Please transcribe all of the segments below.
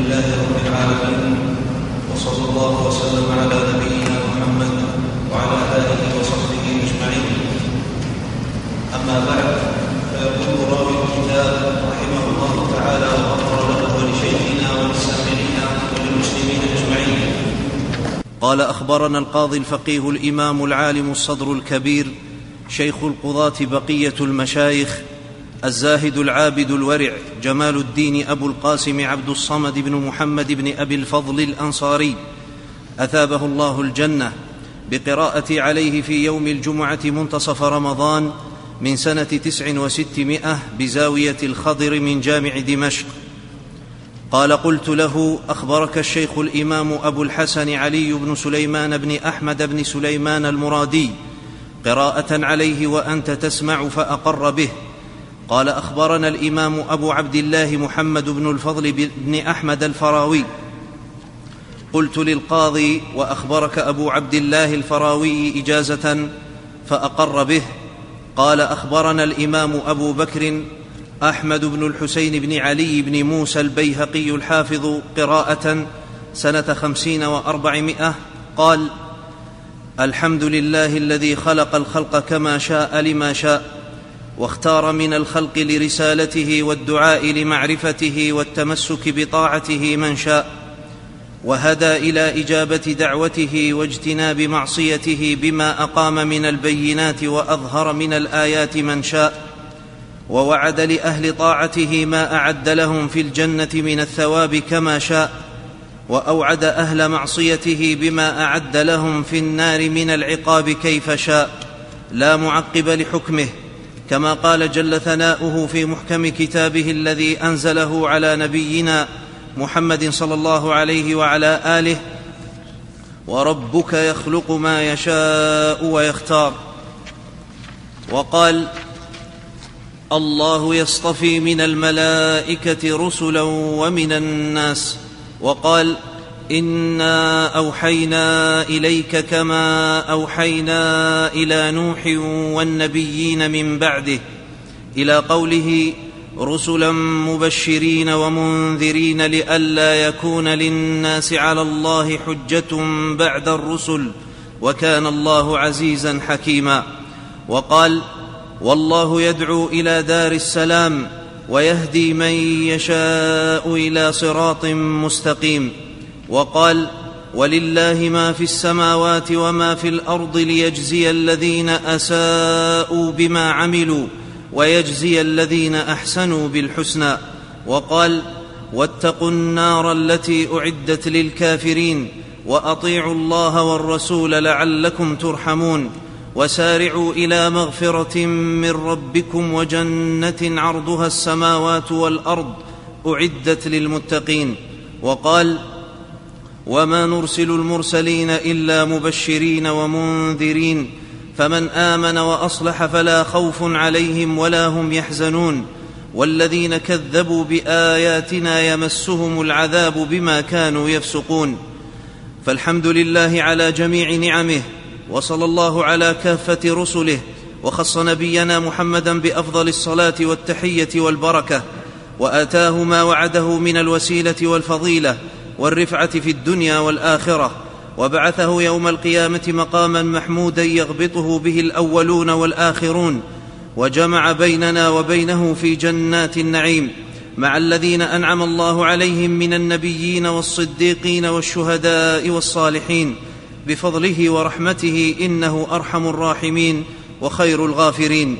لله رب العالمين، وصلى الله وسلم على نبينا محمد وعلى آله وصحبه أجمعين. أما بعد، فيقول راوي الكتاب رحمه الله تعالى وغفر له ولشيخنا وللسامعين وللمسلمين أجمعين. قال: أخبرنا القاضي الفقيه الإمام العالم الصدر الكبير شيخ القضاة بقية المشايخ الزاهد العابد الورع جمال الدين أبو القاسم عبد الصمد بن محمد بن أبي الفضل الأنصاري، أثابه الله الجنة، بقراءة عليه في يوم الجمعة منتصف رمضان من سنة 900 بزاوية الخضر من جامع دمشق. قال: قلت له: أخبرك الشيخ الإمام أبو الحسن علي بن سليمان بن أحمد بن سليمان المرادي قراءة عليه وأنت تسمع فأقر به. قال: أخبرنا الإمام أبو عبد الله محمد بن الفضل بن أحمد الفراوي. قلت للقاضي: وأخبرك أبو عبد الله الفراوي إجازة فأقر به؟ قال: أخبرنا الإمام أبو بكر أحمد بن الحسين بن علي بن موسى البيهقي الحافظ قراءة سنة 50 و400. قال: الحمد لله الذي خلق الخلق كما شاء لما شاء، واختار من الخلق لرسالته والدعاء لمعرفته والتمسك بطاعته من شاء، وهدى إلى إجابة دعوته واجتناب معصيته بما أقام من البينات وأظهر من الآيات من شاء، ووعد لأهل طاعته ما أعد لهم في الجنة من الثواب كما شاء، وأوعد أهل معصيته بما أعد لهم في النار من العقاب كيف شاء، لا معقب لحكمه، كما قال جل ثناؤه في محكم كتابه الذي أنزله على نبينا محمد صلى الله عليه وعلى آله: وربك يخلق ما يشاء ويختار. وقال: الله يصطفي من الملائكة رسلا ومن الناس. وقال: إنا أوحينا إليك كما أوحينا إلى نوح والنبيين من بعده، إلى قوله: رسلا مبشرين ومنذرين لئلا يكون للناس على الله حجة بعد الرسل، وكان الله عزيزا حكيما. وقال: والله يدعو إلى دار السلام ويهدي من يشاء إلى صراط مستقيم. وقال: ولله ما في السماوات وما في الأرض ليجزي الذين أساءوا بما عملوا ويجزي الذين أحسنوا بالحسنى. وقال: واتقوا النار التي أعدت للكافرين وأطيعوا الله والرسول لعلكم ترحمون، وسارعوا إلى مغفرة من ربكم وجنة عرضها السماوات والأرض أعدت للمتقين. وقال: وما نرسل المرسلين إلا مبشرين ومنذرين، فمن آمن وأصلح فلا خوف عليهم ولا هم يحزنون، والذين كذبوا بآياتنا يمسهم العذاب بما كانوا يفسقون. فالحمد لله على جميع نعمه، وصلى الله على كافة رسله، وخص نبينا محمدا بأفضل الصلاة والتحية والبركة، وآتاه ما وعده من الوسيلة والفضيلة والرفعة في الدنيا والآخرة، وبعثه يوم القيامة مقاما محمودا يغبطه به الأولون والآخرون، وجمع بيننا وبينه في جنات النعيم مع الذين أنعم الله عليهم من النبيين والصديقين والشهداء والصالحين بفضله ورحمته، إنه أرحم الراحمين وخير الغافرين.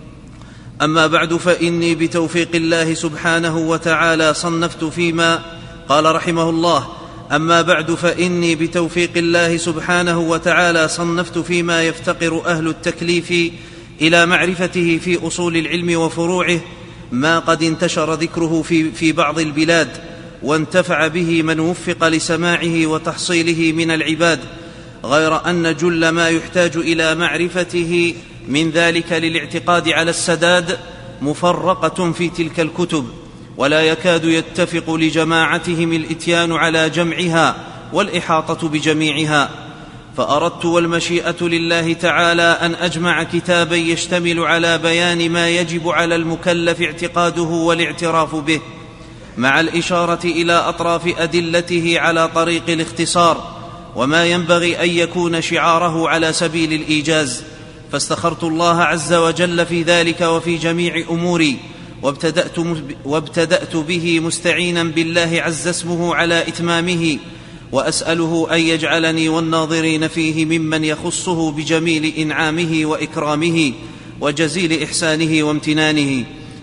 أما بعد، فإني بتوفيق الله سبحانه وتعالى صنفت فيما قال رحمه الله: أما بعد، فإني بتوفيق الله سبحانه وتعالى صنفت فيما يفتقر أهل التكليف إلى معرفته في أصول العلم وفروعه ما قد انتشر ذكره في بعض البلاد، وانتفع به من وفق لسماعه وتحصيله من العباد، غير أن جل ما يحتاج إلى معرفته من ذلك للاعتقاد على السداد مفرقة في تلك الكتب، ولا يكاد يتفق لجماعتهم الإتيان على جمعها والإحاطة بجميعها. فأردت والمشيئة لله تعالى أن أجمع كتابا يشتمل على بيان ما يجب على المكلف اعتقاده والاعتراف به، مع الإشارة إلى أطراف أدلته على طريق الاختصار، وما ينبغي أن يكون شعاره على سبيل الإيجاز. فاستخرت الله عز وجل في ذلك وفي جميع أموري، وابتدأت به مستعينا بالله عز اسمه على إتمامه، وأسأله أن يجعلني والناظرين فيه ممن يخصه بجميل إنعامه وإكرامه وجزيل إحسانه وامتنانه،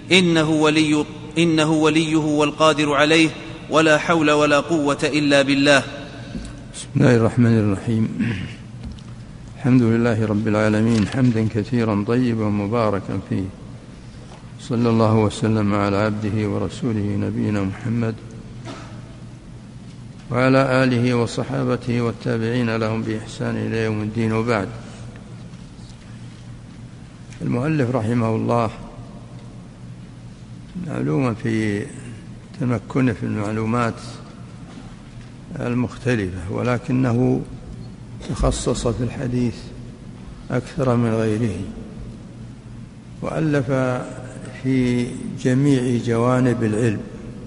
إنه وليه والقادر عليه، ولا حول ولا قوة إلا بالله. بسم الله الرحمن الرحيم. الحمد لله رب العالمين، حمدا كثيرا طيبا مباركا فيه، صلى الله وسلم على عبده ورسوله نبينا محمد وعلى آله وصحابته والتابعين لهم بإحسان إلى يوم الدين. وبعد، المؤلف رحمه الله معلومة في تمكنه في المعلومات المختلفة، ولكنه تخصص في الحديث أكثر من غيره، وألف في جميع جوانب العلم،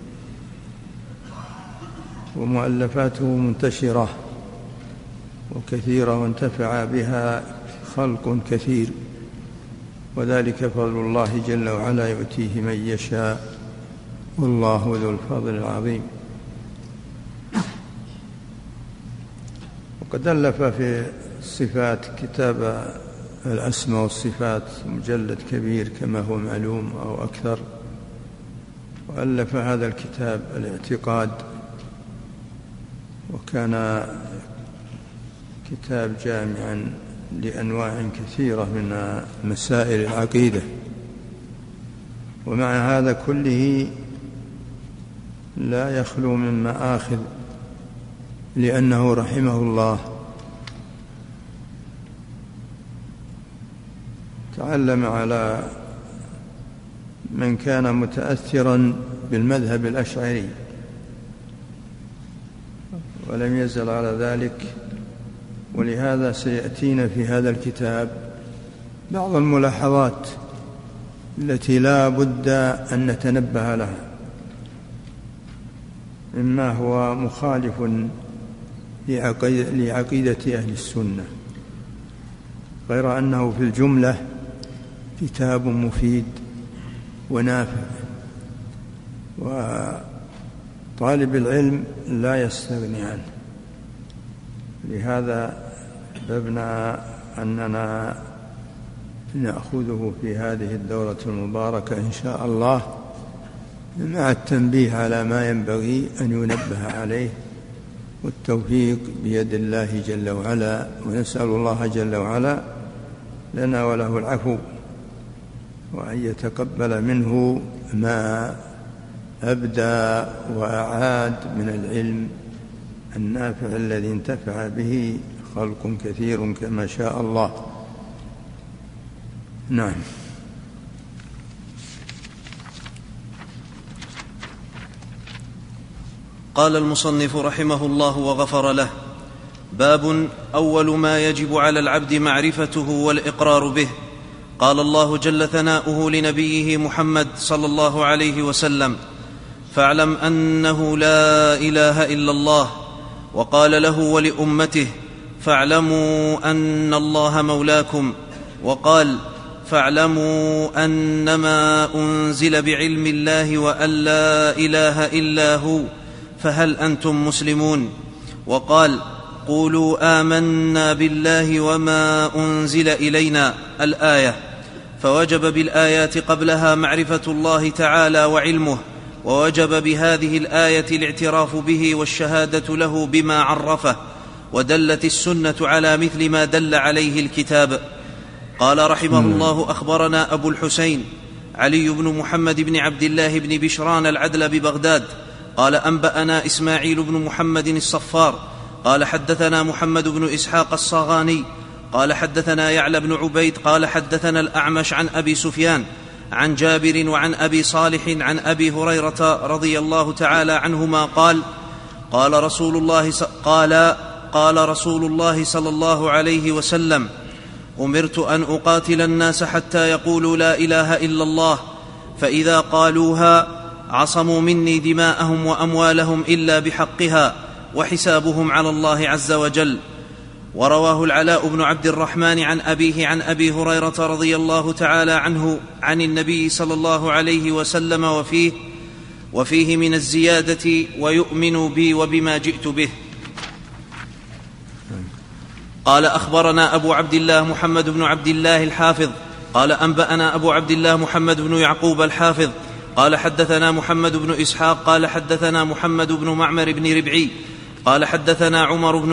ومؤلفاته منتشرة وكثيرة، وانتفع بها خلق كثير، وذلك فضل الله جل وعلا يؤتيه من يشاء، والله ذو الفضل العظيم. وقد ألف في الصفات كتاب الأسماء والصفات، مجلد كبير كما هو معلوم أو أكثر، وألف هذا الكتاب الاعتقاد، وكان كتاب جامعا لأنواع كثيرة من مسائل العقيدة. ومع هذا كله لا يخلو من مآخذ، لأنه رحمه الله تعلم على من كان متأثرا بالمذهب الأشعري، ولم يزل على ذلك. ولهذا سيأتينا في هذا الكتاب بعض الملاحظات التي لا بد أن نتنبه لها، مما هو مخالف لعقيدة أهل السنة، غير أنه في الجملة كتاب مفيد ونافع، وطالب العلم لا يستغني عنه. لهذا أحببنا أننا نأخذه في هذه الدورة المباركة إن شاء الله، مع التنبيه على ما ينبغي أن ينبه عليه، والتوفيق بيد الله جل وعلا. ونسأل الله جل وعلا لنا وله العفو، وأن يتقبل منه ما أبدى وأعاد من العلم النافع الذي انتفع به خلق كثير كما شاء الله. نعم. قال المصنف رحمه الله وغفر له: باب أول ما يجب على العبد معرفته والإقرار به. قال الله جل ثناؤه لنبيه محمد صلى الله عليه وسلم: فاعلم أنه لا إله إلا الله. وقال له ولأمته: فاعلموا أن الله مولاكم. وقال: فاعلموا أنما أنزل بعلم الله وأن لا إله إلا هو، فهل أنتم مسلمون؟ وقال: قولوا آمنا بالله وما أنزل إلينا، الآية. فوجب بالآيات قبلها معرفة الله تعالى وعلمه، ووجب بهذه الآية الاعتراف به والشهادة له بما عرفه، ودلت السنة على مثل ما دل عليه الكتاب. قال رحمه الله: أخبرنا أبو الحسين علي بن محمد بن عبد الله بن بشران العدل ببغداد قال: أنبأنا إسماعيل بن محمد الصفار قال: حدثنا محمد بن إسحاق الصاغاني قال: حدثنا يعلى بن عبيد قال: حدثنا الأعمش عن أبي سفيان عن جابر وعن أبي صالح عن أبي هريرة رضي الله تعالى عنهما قال: قال رسول الله صلى الله عليه وسلم: أمرت أن أقاتل الناس حتى يقولوا لا إله إلا الله، فإذا قالوها عصموا مني دماءهم وأموالهم إلا بحقها وحسابهم على الله عز وجل. ورواه العلاء بن عبد الرحمن عن أبيه عن أبي هريرة رضي الله تعالى عنه عن النبي صلى الله عليه وسلم وفيه من الزيادة ويؤمن بي وبما جئت به. قال أخبرنا أبو عبد الله محمد بن عبد الله الحافظ قال أنبأنا أبو عبد الله محمد بن يعقوب الحافظ قال حدثنا محمد بن إسحاق قال حدثنا محمد بن معمر بن ربعي قال حدثنا عمر بن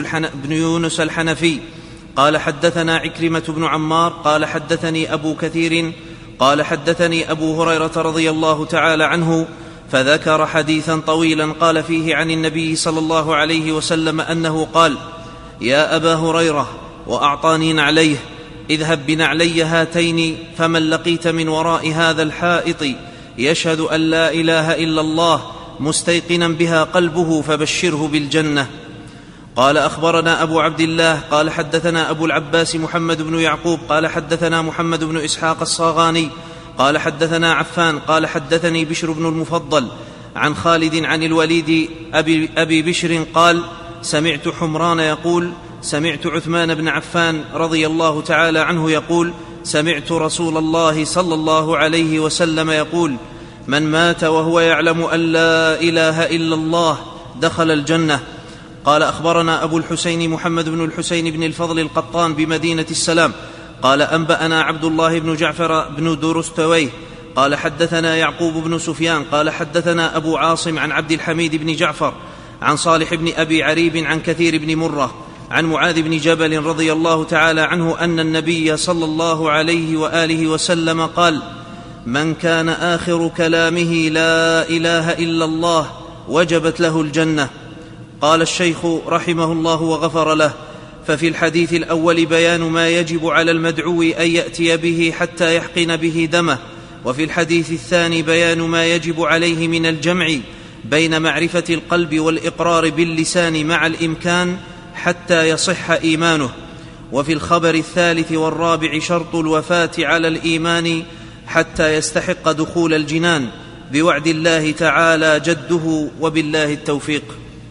يونس الحنفي قال حدثنا عكرمة بن عمار قال حدثني أبو كثير قال حدثني أبو هريرة رضي الله تعالى عنه فذكر حديثا طويلا قال فيه عن النبي صلى الله عليه وسلم أنه قال: يا أبا هريرة، وأعطاني نعليه، اذهب بنعلي هاتين فمن لقيت من وراء هذا الحائط يشهد أن لا إله إلا الله مستيقنا بها قلبه فبشره بالجنة. قال أخبرنا أبو عبد الله قال حدثنا أبو العباس محمد بن يعقوب قال حدثنا محمد بن إسحاق الصاغاني قال حدثنا عفان قال حدثني بشر بن المفضل عن خالد عن الوليد أبي بشر قال: سمعت حمران يقول: سمعت عثمان بن عفان رضي الله تعالى عنه يقول: سمعت رسول الله صلى الله عليه وسلم يقول: من مات وهو يعلم أن لا إله إلا الله دخل الجنة. قال أخبرنا أبو الحسين محمد بن الحسين بن الفضل القطان بمدينة السلام قال أنبأنا عبد الله بن جعفر بن درستويه قال حدثنا يعقوب بن سفيان قال حدثنا أبو عاصم عن عبد الحميد بن جعفر عن صالح بن أبي عريب عن كثير بن مرة عن معاذ بن جبل رضي الله تعالى عنه أن النبي صلى الله عليه وآله وسلم قال: من كان آخر كلامه لا إله إلا الله وجبت له الجنة. قال الشيخ رحمه الله وغفر له: ففي الحديث الأول بيان ما يجب على المدعو أن يأتي به حتى يحقن به دمه، وفي الحديث الثاني بيان ما يجب عليه من الجمع بين معرفة القلب والإقرار باللسان مع الإمكان حتى يصح إيمانه، وفي الخبر الثالث والرابع شرط الوفاة على الإيمان حتى يستحق دخول الجنان بوعد الله تعالى جده، وبالله التوفيق.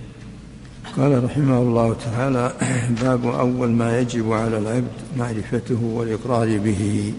قال رحمه الله تعالى: باب أول ما يجب على العبد معرفته والإقرار به.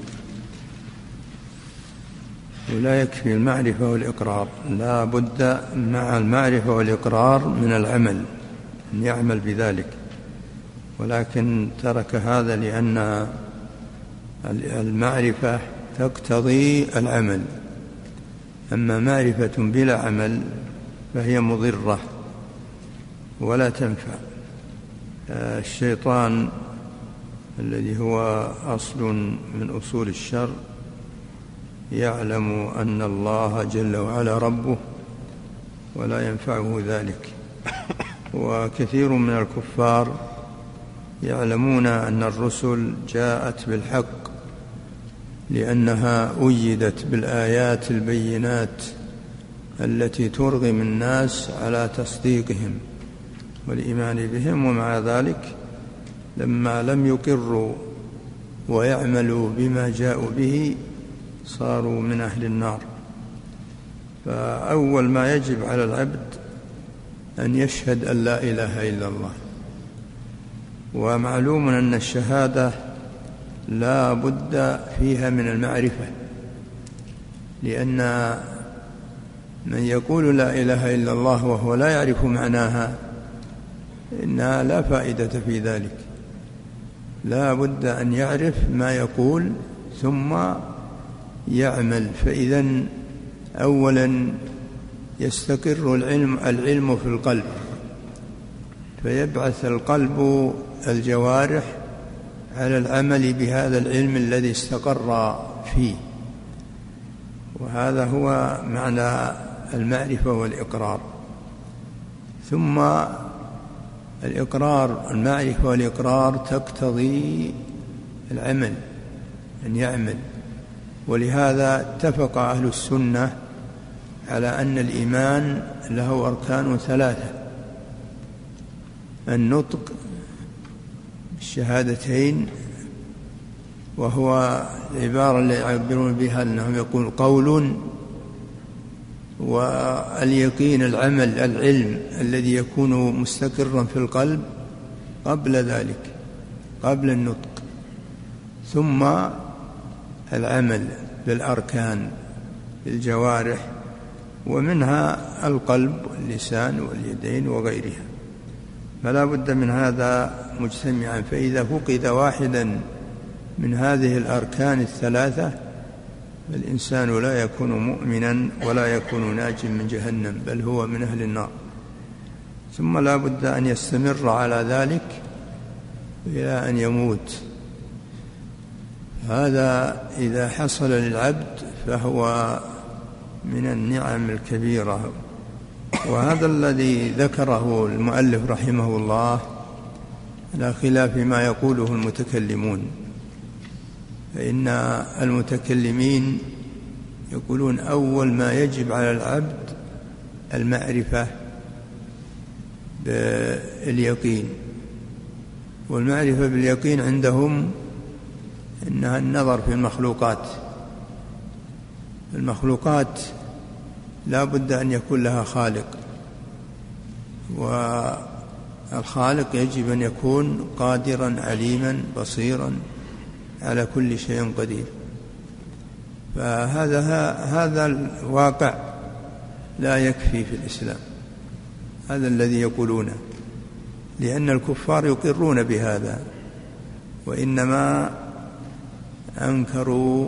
ولا يكفي المعرفة والإقرار، لا بد مع المعرفة والإقرار من العمل، أن يعمل بذلك، ولكن ترك هذا لأن المعرفة تقتضي العمل، أما معرفة بلا عمل فهي مضرة ولا تنفع. الشيطان الذي هو أصل من أصول الشر يعلم أن الله جل وعلا ربه ولا ينفعه ذلك، وكثير من الكفار يعلمون أن الرسل جاءت بالحق لأنها أيدت بالآيات البينات التي ترغم الناس على تصديقهم والإيمان بهم، ومع ذلك لما لم يقروا ويعملوا بما جاءوا به صاروا من أهل النار. فأول ما يجب على العبد أن يشهد أن لا إله إلا الله، ومعلوم أن الشهادة لا بد فيها من المعرفة، لأن من يقول لا إله إلا الله وهو لا يعرف معناها إنها لا فائدة في ذلك. لا بد أن يعرف ما يقول ثم يعمل. فإذا أولا يستقر العلم في القلب، فيبعث القلب الجوارح على العمل بهذا العلم الذي استقر فيه، وهذا هو معنى المعرفة والإقرار. ثم المعرفة والإقرار تقتضي العمل، أن يعمل. ولهذا اتفق أهل السنة على أن الإيمان له أركان ثلاثة: النطق بالشهادتين، وهو العبارة اللي يعبرون بها أنهم يقول قول واليقين العمل العلم الذي يكون مستقرا في القلب قبل ذلك، قبل النطق، ثم العمل بالأركان بالجوارح، ومنها القلب واللسان واليدين وغيرها. فلا بد من هذا مجتمعا، فإذا فقد واحدا من هذه الأركان الثلاثة فالإنسان لا يكون مؤمنا ولا يكون ناجٍ من جهنم، بل هو من أهل النار. ثم لا بد أن يستمر على ذلك إلى أن يموت. هذا إذا حصل للعبد فهو من النعم الكبيرة. وهذا الذي ذكره المؤلف رحمه الله على خلاف ما يقوله المتكلمون، فإن المتكلمين يقولون أول ما يجب على العبد المعرفة باليقين، والمعرفة باليقين عندهم إنها النظر في المخلوقات. المخلوقات لا بد أن يكون لها خالق، والخالق يجب أن يكون قادرا عليما بصيرا على كل شيء قدير. فهذا الواقع لا يكفي في الإسلام، هذا الذي يقولونه، لأن الكفار يقرون بهذا، وإنما أنكروا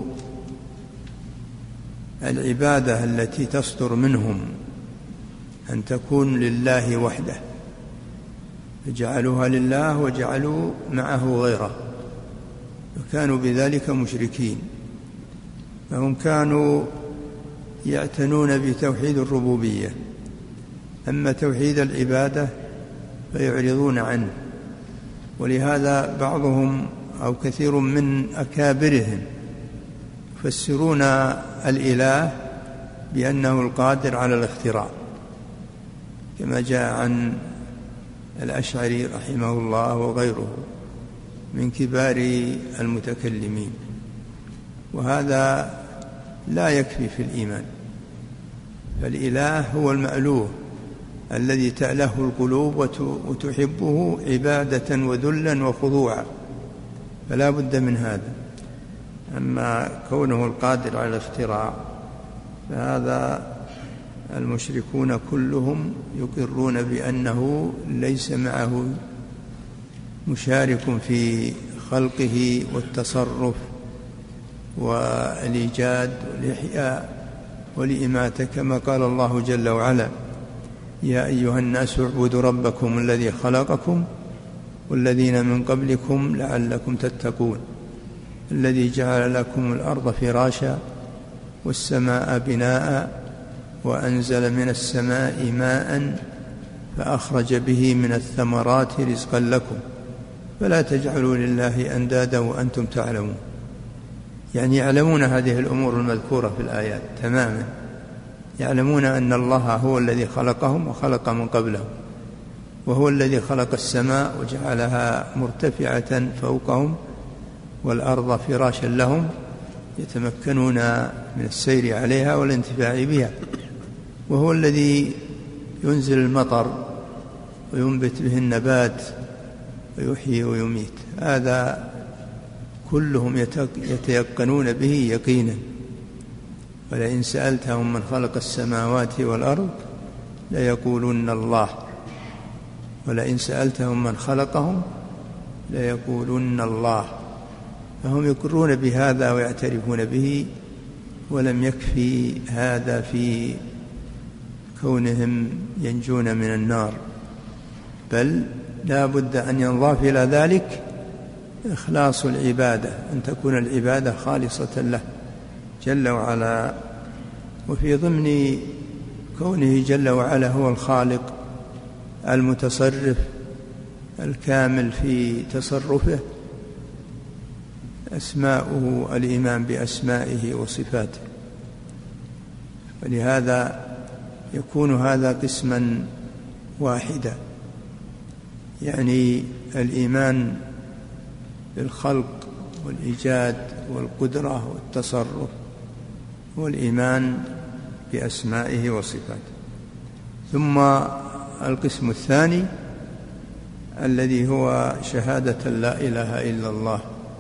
العبادة التي تصدر منهم أن تكون لله وحده، فجعلوها لله وجعلوا معه غيره، وكانوا بذلك مشركين. فهم كانوا يعتنون بتوحيد الربوبية، أما توحيد العبادة فيعرضون عنه. ولهذا بعضهم أو كثير من أكابرهم يفسرون الإله بأنه القادر على الاختراع، كما جاء عن الأشعري رحمه الله وغيره من كبار المتكلمين. وهذا لا يكفي في الإيمان، فالإله هو المألوه الذي تأله القلوب وتحبه عبادة وذلا وخضوعا، فلا بد من هذا. أما كونه القادر على الاختراع فهذا المشركون كلهم يقرون بأنه ليس معه مشارك في خلقه والتصرف والإيجاد والإحياء والإماتة، كما قال الله جل وعلا: يا أيها الناس اعبدوا ربكم الذي خلقكم والذين من قبلكم لعلكم تتقون الذي جعل لكم الأرض فراشا والسماء بناء وأنزل من السماء ماء فأخرج به من الثمرات رزقا لكم فلا تجعلوا لله أندادا وأنتم تعلمون. يعني يعلمون هذه الأمور المذكورة في الآيات تماما، يعلمون أن الله هو الذي خلقهم وخلق من قبلهم، وهو الذي خلق السماء وجعلها مرتفعة فوقهم والأرض فراشا لهم يتمكنون من السير عليها والانتفاع بها، وهو الذي ينزل المطر وينبت به النبات ويحيي ويميت. هذا كلهم يتيقنون به يقينا. ولئن سألتهم من خلق السماوات والأرض ليقولن الله، ولئن سألتهم من خلقهم ليقولن الله. فهم يقرون بهذا ويعترفون به، ولم يكفي هذا في كونهم ينجون من النار، بل لا بد أن ينضاف إلى ذلك إخلاص العبادة، أن تكون العبادة خالصة له جل وعلا. وفي ضمن كونه جل وعلا هو الخالق المتصرف الكامل في تصرفه أسماؤه، الإيمان بأسمائه وصفاته. ولهذا يكون هذا قسما واحدا، يعني الإيمان بالخلق والإيجاد والقدرة والتصرف، والإيمان بأسمائه وصفاته. ثم القسم الثاني الذي هو شهادة لا إله إلا الله.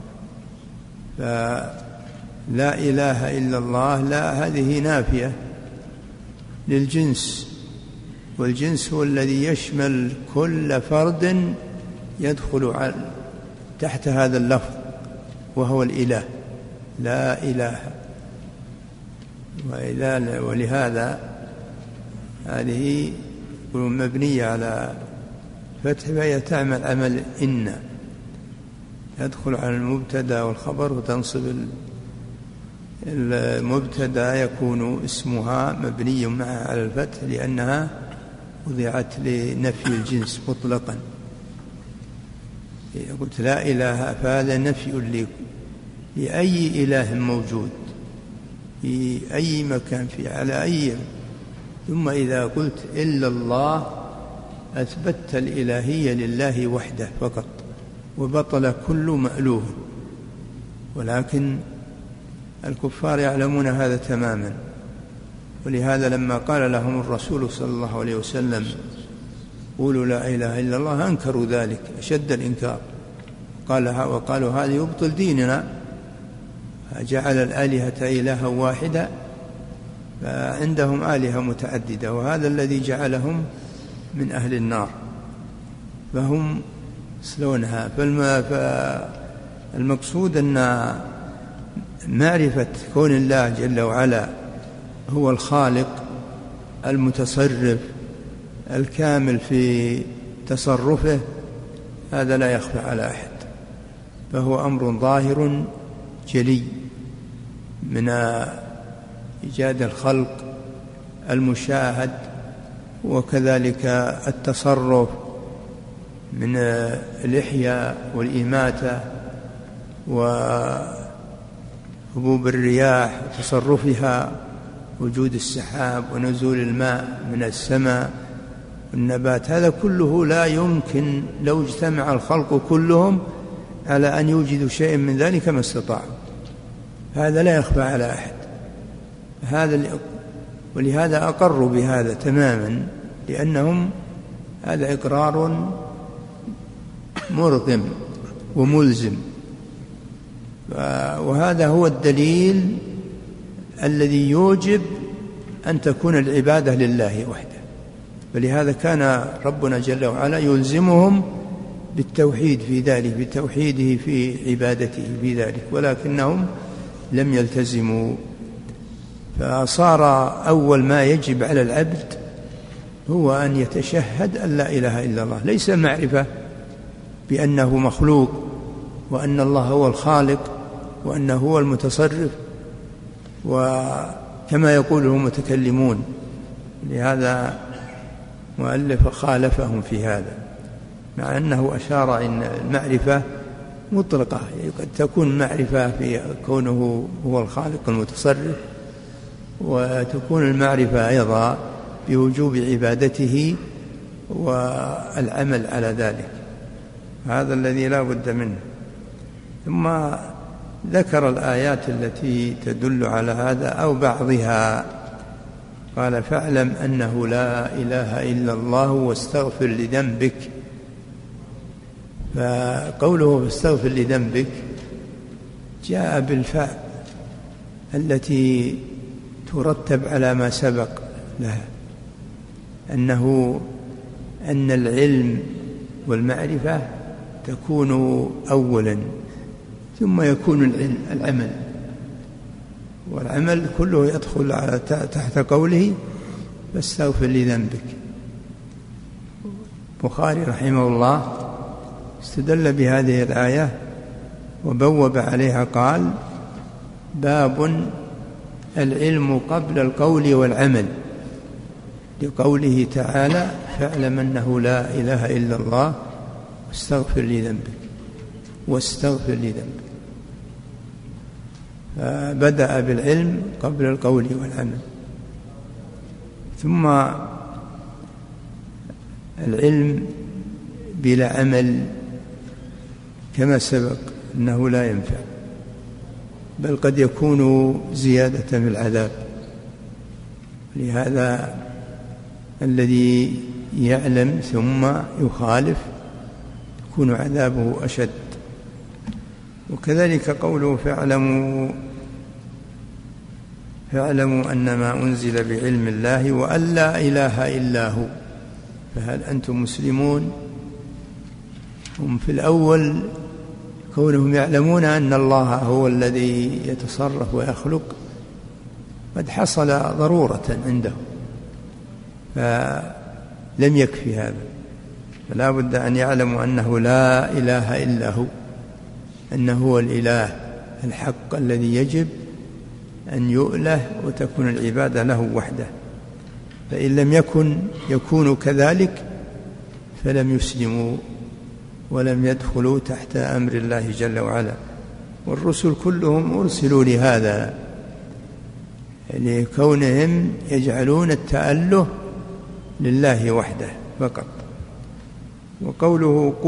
فلا إله إلا الله لا هذه نافية للجنس، والجنس هو الذي يشمل كل فرد يدخل تحت هذا اللفظ وهو الإله، لا إله. ولهذا هذه مبنية على فتح، فهي تعمل عمل إن، يدخل على المبتدأ والخبر وتنصب المبتدأ، يكون اسمها مبني معها على الفتح لأنها وضعت لنفي الجنس مطلقا. قلت لا إله فهذا نفي لأي إله موجود في أي مكان على أي. ثم إذا قلت إلا الله أثبتت الإلهية لله وحده فقط، وبطل كل مألوه. ولكن الكفار يعلمون هذا تماما، ولهذا لما قال لهم الرسول صلى الله عليه وسلم قولوا لا إله إلا الله أنكروا ذلك أشد الإنكار، وقالوا هذا يبطل ديننا، جعل الآلهة إلها واحدا، فعندهم آلهة متعددة، وهذا الذي جعلهم من أهل النار، فهم يصلونها. فالمقصود أن معرفة كون الله جل وعلا هو الخالق المتصرف الكامل في تصرفه، هذا لا يخفى على أحد، فهو أمر ظاهر جلي من إيجاد الخلق المشاهد، وكذلك التصرف من الإحياء والإماتة وهبوب الرياح وتصرفها، وجود السحاب ونزول الماء من السماء والنبات، هذا كله لا يمكن لو اجتمع الخلق كلهم على أن يوجدوا شيء من ذلك ما استطاعوا، هذا لا يخفى على أحد. ولهذا أقروا بهذا تماما، لأنهم هذا إقرار مرغم وملزم، وهذا هو الدليل الذي يوجب أن تكون العبادة لله وحده. فلهذا كان ربنا جل وعلا يلزمهم بالتوحيد في ذلك، بتوحيده في عبادته في ذلك، ولكنهم لم يلتزموا. فصار أول ما يجب على العبد هو أن يتشهد أن لا إله إلا الله، ليس معرفة بأنه مخلوق وأن الله هو الخالق وأنه هو المتصرف وكما يقوله المتكلمون. لهذا مؤلف خالفهم في هذا، مع أنه أشار إن المعرفة مطلقة، قد تكون معرفة في كونه هو الخالق المتصرف، وتكون المعرفة أيضا بوجوب عبادته والعمل على ذلك، هذا الذي لا بد منه. ثم ذكر الآيات التي تدل على هذا أو بعضها، قال فاعلم أنه لا إله إلا الله واستغفر لذنبك. فقوله فاستغفر لذنبك جاء بالفاء التي ترتب على ما سبق لها، أن العلم والمعرفة تكون أولا ثم يكون العمل، والعمل كله يدخل تحت قوله فاستغفر لذنبك. البخاري رحمه الله استدل بهذه الآية وبوب عليها، قال باب العلم قبل القول والعمل، لقوله تعالى فاعلم أنه لا إله إلا الله واستغفر لذنبك. فبدأ بالعلم قبل القول والعمل. ثم العلم بلا عمل كما سبق أنه لا ينفع، بل قد يكون زيادة في العذاب. لهذا الذي يعلم ثم يخالف يكون عذابه أشد. وكذلك قوله فاعلموا أنما أنزل بعلم الله وأن لا إله إلا هو، فهل أنتم مسلمون؟ هم في الأول كونهم يعلمون أن الله هو الذي يتصرف ويخلق قد حصل ضرورة عندهم، فلم يكفي هذا، فلا بد أن يعلموا أنه لا إله إلا هو، أنه هو الإله الحق الذي يجب أن يؤله وتكون العبادة له وحده. فإن لم يكونوا كذلك فلم يسلموا ولم يدخلوا تحت أمر الله جل وعلا. والرسل كلهم أرسلوا لهذا، لكونهم يجعلون التأله لله وحده فقط. وقوله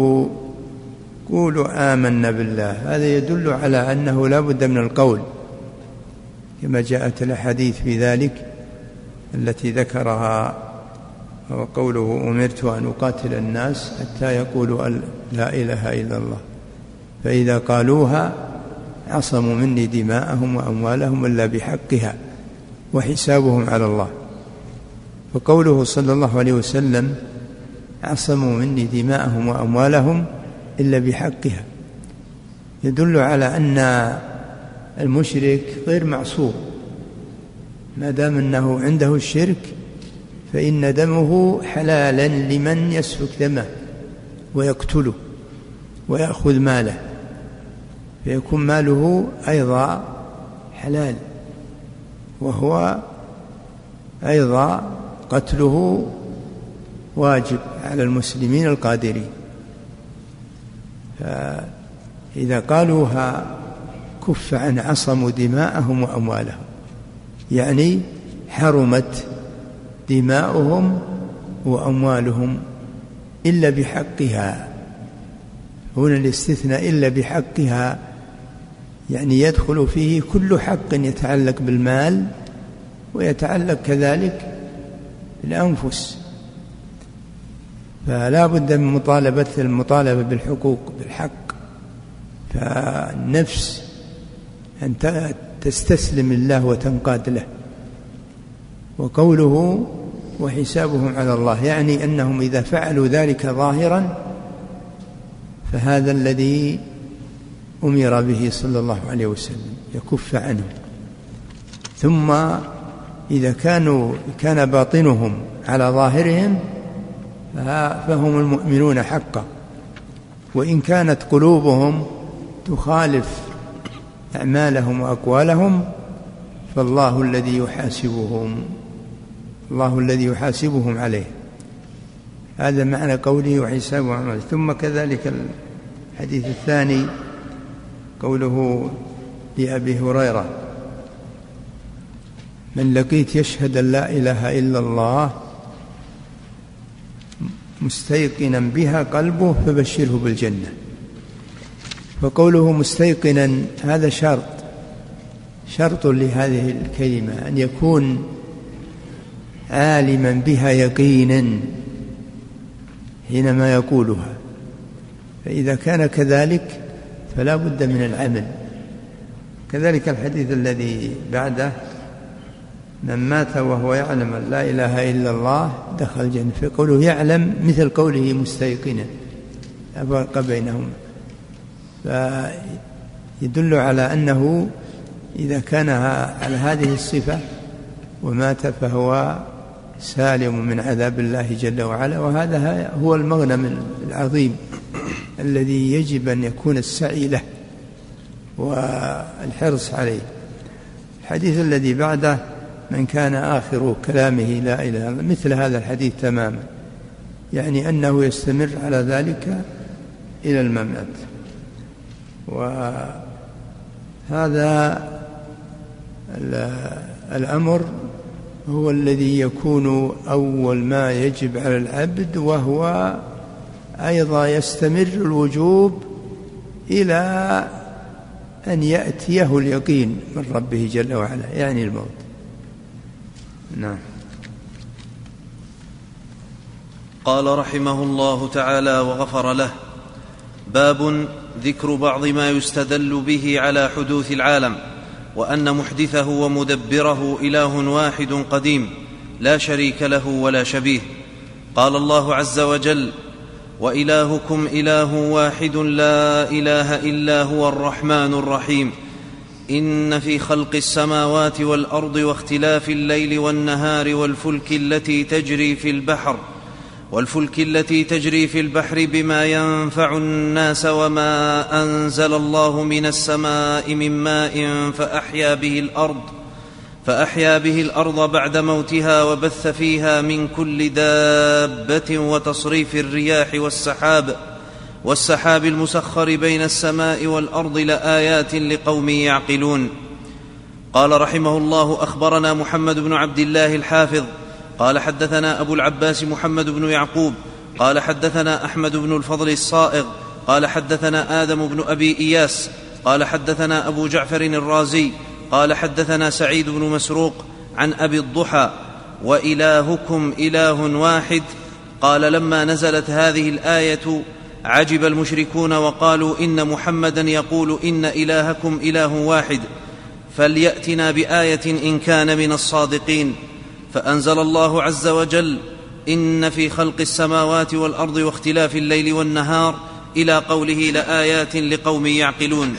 قولوا آمنا بالله، هذا يدل على أنه لا بد من القول، كما جاءت الأحاديث في ذلك التي ذكرها، وقوله أمرت أن أقاتل الناس حتى يقولوا لا إله إلا الله، فإذا قالوها عصموا مني دماءهم وأموالهم إلا بحقها وحسابهم على الله. وقوله صلى الله عليه وسلم عصموا مني دماءهم وأموالهم إلا بحقها يدل على أن المشرك غير معصوم، ما دام أنه عنده الشرك فإن دمه حلالا لمن يسفك دمه ويقتله ويأخذ ماله، فيكون ماله أيضا حلال، وهو أيضا قتله واجب على المسلمين القادرين. فإذا قالوها كف عن عصموا دماءهم وأموالهم، يعني حرمت دماؤهم وأموالهم إلا بحقها. هنا الاستثناء إلا بحقها يعني يدخل فيه كل حق يتعلق بالمال ويتعلق كذلك بالأنفس، فلا بد من المطالبة بالحقوق بالحق. فالنفس أن تستسلم الله وتنقاد له. وقوله وحسابهم على الله يعني أنهم إذا فعلوا ذلك ظاهرا فهذا الذي أمر به صلى الله عليه وسلم يكف عنه. ثم إذا كان باطنهم على ظاهرهم فهم المؤمنون حقا، وإن كانت قلوبهم تخالف أعمالهم وأقوالهم فالله الذي يحاسبهم عليه. هذا معنى قوله وحسابهم عليه. ثم كذلك الحديث الثاني قوله لأبي هريرة من لقيت يشهد أن لا إله إلا الله مستيقنا بها قلبه فبشره بالجنة. فقوله مستيقنا هذا شرط لهذه الكلمة، أن يكون عالما بها يقينا حينما يقولها، فإذا كان كذلك فلا بد من العمل. كذلك الحديث الذي بعده من مات وهو يعلم أن لا إله إلا الله دخل الجنة، فقوله يعلم مثل قوله مستيقنا لا فرق بينهما، فيدل على أنه إذا كان على هذه الصفة ومات فهو سالم من عذاب الله جل وعلا. وهذا هو المغنم العظيم الذي يجب أن يكون السعي له والحرص عليه. الحديث الذي بعده من كان آخر كلامه لا إله إلا الله، مثل هذا الحديث تماما، يعني أنه يستمر على ذلك إلى الممات. وهذا الأمر هو الذي يكون أول ما يجب على العبد، وهو أيضا يستمر الوجوب إلى أن يأتيه اليقين من ربه جل وعلا، يعني الموت. نعم. قال رحمه الله تعالى وغفر له: باب ذكر بعض ما يستدل به على حدوث العالم، وأن محدثه ومدبره إله واحد قديم لا شريك له ولا شبيه. قال الله عز وجل: وإلهكم إله واحد لا إله إلا هو الرحمن الرحيم. إن في خلق السماوات والأرض واختلاف الليل والنهار والفلك التي تجري في البحر بما ينفع الناس وما أنزل الله من السماء من ماء فأحيا به الأرض بعد موتها وبث فيها من كل دابة وتصريف الرياح والسحاب المسخر بين السماء والأرض لآيات لقوم يعقلون. قال رحمه الله: أخبرنا محمد بن عبد الله الحافظ قال حدثنا أبو العباس محمد بن يعقوب قال حدثنا أحمد بن الفضل الصائغ قال حدثنا آدم بن أبي إياس قال حدثنا أبو جعفر الرازي قال حدثنا سعيد بن مسروق عن أبي الضحى: وإلهكم إله واحد. قال: لما نزلت هذه الآية عجب المشركون وقالوا: إن محمدا يقول إن إلهكم إله واحد، فليأتنا بآية إن كان من الصادقين. فأنزل الله عز وجل: إن في خلق السماوات والأرض واختلاف الليل والنهار إلى قوله لآيات لقوم يعقلون.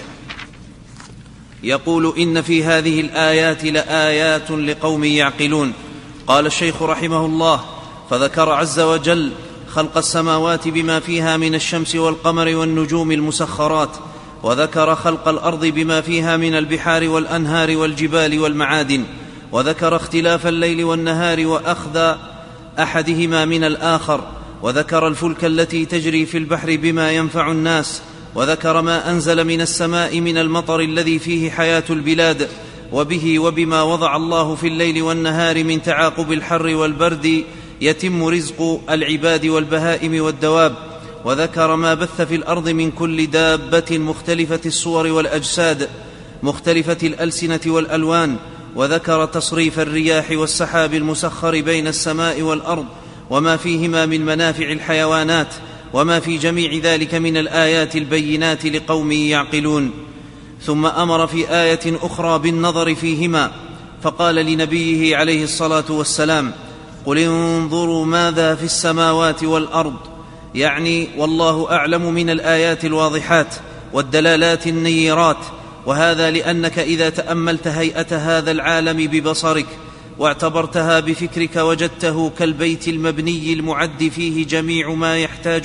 يقول: إن في هذه الآيات لآيات لقوم يعقلون. قال الشيخ رحمه الله: فذكر عز وجل خلق السماوات بما فيها من الشمس والقمر والنجوم المسخرات، وذكر خلق الأرض بما فيها من البحار والأنهار والجبال والمعادن، وذكر اختلاف الليل والنهار وأخذ أحدهما من الآخر، وذكر الفلك التي تجري في البحر بما ينفع الناس، وذكر ما أنزل من السماء من المطر الذي فيه حياة البلاد، وبه وبما وضع الله في الليل والنهار من تعاقب الحر والبرد يتم رزق العباد والبهائم والدواب، وذكر ما بث في الأرض من كل دابة مختلفة الصور والأجساد مختلفة الألسنة والألوان، وذكر تصريف الرياح والسحاب المسخر بين السماء والأرض وما فيهما من منافع الحيوانات، وما في جميع ذلك من الآيات البينات لقوم يعقلون. ثم أمر في آية أخرى بالنظر فيهما، فقال لنبيه عليه الصلاة والسلام: قل انظروا ماذا في السماوات والأرض، يعني والله أعلم من الآيات الواضحات والدلالات النيرات. وهذا لأنك إذا تأملت هيئة هذا العالم ببصرك واعتبرتها بفكرك وجدته كالبيت المبني المعد فيه جميع ما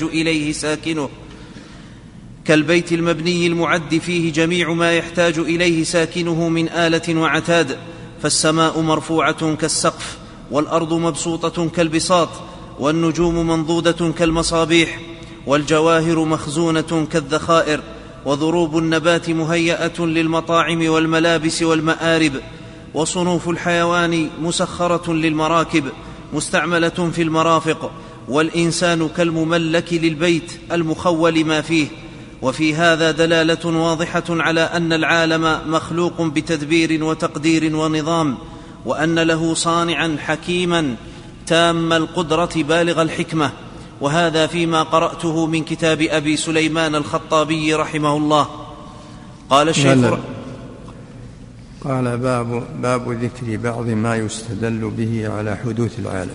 يحتاج إليه ساكنه من آلة وعتاد. فالسماء مرفوعة كالسقف، والأرض مبسوطة كالبساط، والنجوم منضودة كالمصابيح، والجواهر مخزونة كالذخائر، وضروب النبات مهيئة للمطاعم والملابس والمآرب، وصنوف الحيوان مسخرة للمراكب مستعملة في المرافق، والإنسان كالمملك للبيت المخول ما فيه. وفي هذا دلالة واضحة على أن العالم مخلوق بتدبير وتقدير ونظام، وأن له صانعا حكيما تام القدرة بالغ الحكمة. وهذا فيما قرأته من كتاب أبي سليمان الخطابي رحمه الله. قال الشيخ قال: باب ذكر بعض ما يستدل به على حدوث العالم،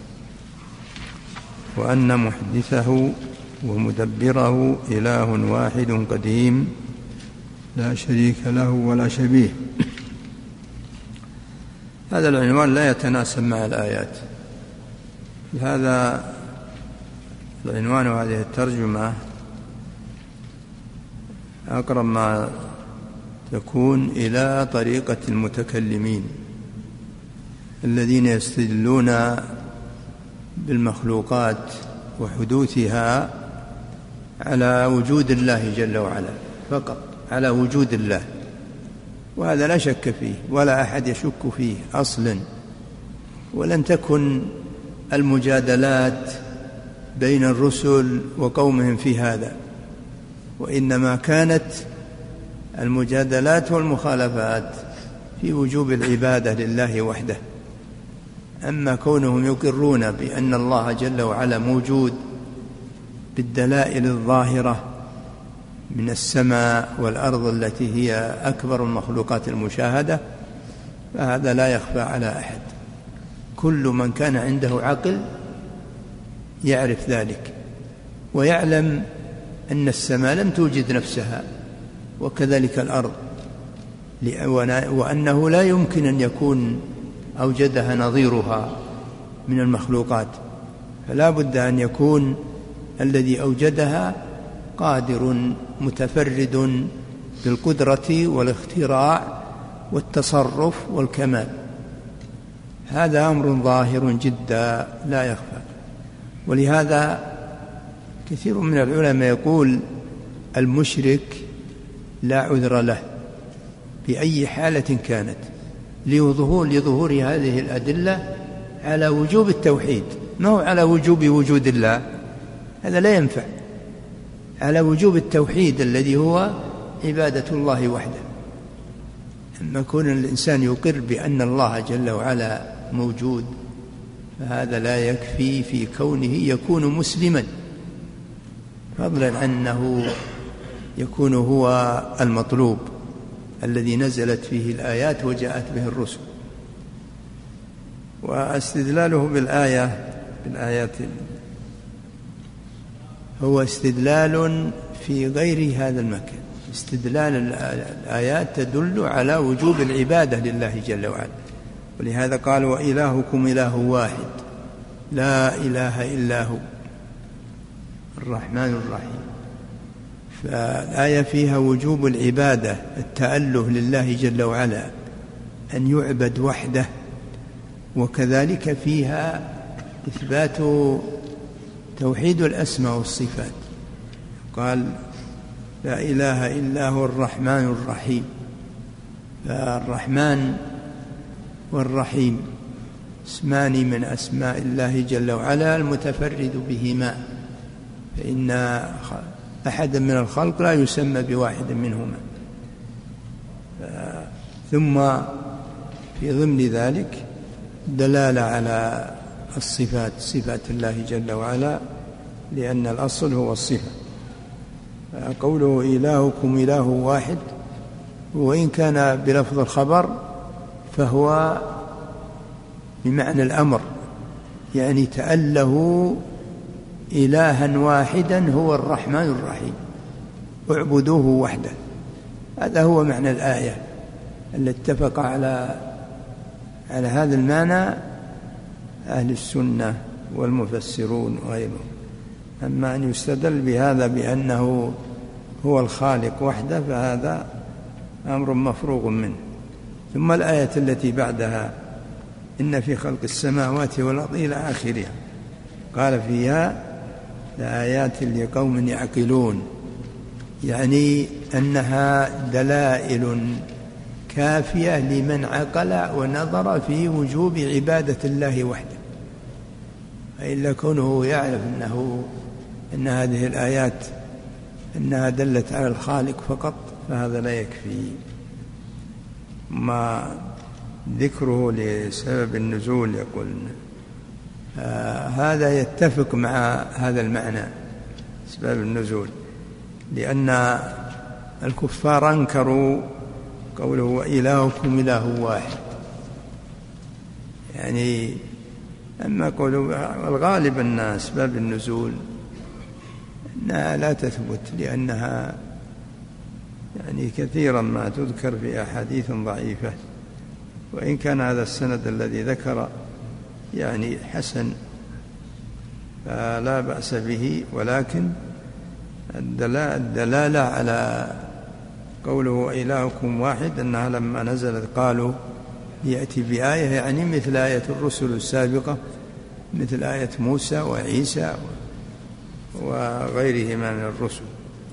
وأن محدثه ومدبره إله واحد قديم لا شريك له ولا شبيه. هذا العنوان لا يتناسب مع الآيات. هذا العنوان وهذه الترجمة أقرب ما تكون إلى طريقة المتكلمين الذين يستدلون بالمخلوقات وحدوثها على وجود الله جل وعلا فقط، على وجود الله، وهذا لا شك فيه ولا أحد يشك فيه أصلا. ولن تكن المجادلات بين الرسل وقومهم في هذا، وإنما كانت المجادلات والمخالفات في وجوب العبادة لله وحده، أما كونهم يقرون بأن الله جل وعلا موجود بالدلائل الظاهرة من السماء والأرض التي هي أكبر المخلوقات المشاهدة، فهذا لا يخفى على أحد. كل من كان عنده عقل يعرف ذلك، ويعلم أن السماء لم توجد نفسها، وكذلك الأرض، وأنه لا يمكن أن يكون أوجدها نظيرها من المخلوقات، فلا بد أن يكون الذي أوجدها قادر متفرد بالقدرة والاختراع والتصرف والكمال. هذا أمر ظاهر جدا لا يخفى. ولهذا كثير من العلماء يقول المشرك لا عذر له بأي حالة كانت لظهور هذه الأدلة على وجوب التوحيد، ما هو على وجوب وجود الله، هذا لا ينفع، على وجوب التوحيد الذي هو عبادة الله وحده. أما كون الإنسان يقر بأن الله جل وعلا موجود فهذا لا يكفي في كونه يكون مسلما، فضلا عن أنه يكون هو المطلوب الذي نزلت فيه الآيات وجاءت به الرسل. واستدلاله بالآيات هو استدلال في غير هذا المكان. استدلال الآيات تدل على وجوب العبادة لله جل وعلا، ولهذا قال وإلهكم إله واحد لا إله إلا هو الرحمن الرحيم. فالآية فيها وجوب العبادة، التأله لله جل وعلا أن يعبد وحده، وكذلك فيها إثبات توحيد الأسماء والصفات. قال لا إله إلا هو الرحمن الرحيم، فالرحمن والرحيم اسمان من أسماء الله جل وعلا المتفرد بهما، فإن أحدا من الخلق لا يسمى بواحد منهما. ثم في ضمن ذلك دلالة على الصفات، صفات الله جل وعلا، لأن الأصل هو الصفة. قوله إلهكم إله واحد، وإن كان بلفظ الخبر فهو بمعنى الأمر، يعني تأله إلها واحدا هو الرحمن الرحيم، اعبدوه وحده. هذا هو معنى الآية التي اتفق على هذا المعنى أهل السنة والمفسرون وغيرهم. أما أن يستدل بهذا بأنه هو الخالق وحده فهذا أمر مفروغ منه. ثم الآية التي بعدها إن في خلق السماوات والأرض إلى آخرها، قال فيها لآيات لقوم يعقلون، يعني أنها دلائل كافية لمن عقل ونظر في وجوب عبادة الله وحده. إلا كونه يعرف أن هذه الآيات أنها دلت على الخالق فقط فهذا لا يكفي. ما ذكره لسبب النزول يقول هذا يتفق مع هذا المعنى سبب النزول، لأن الكفار أنكروا قوله وإلهكم إله واحد، يعني أما قوله الغالب أن أسباب النزول أنها لا تثبت، لأنها يعني كثيرا ما تذكر في أحاديث ضعيفة، وإن كان هذا السند الذي ذكر يعني حسن فلا بأس به، ولكن الدلالة على قوله إلهكم واحد أنها لما نزلت قالوا يأتي بآية، يعني مثل آية الرسل السابقة، مثل آية موسى وعيسى وغيرهما من الرسل.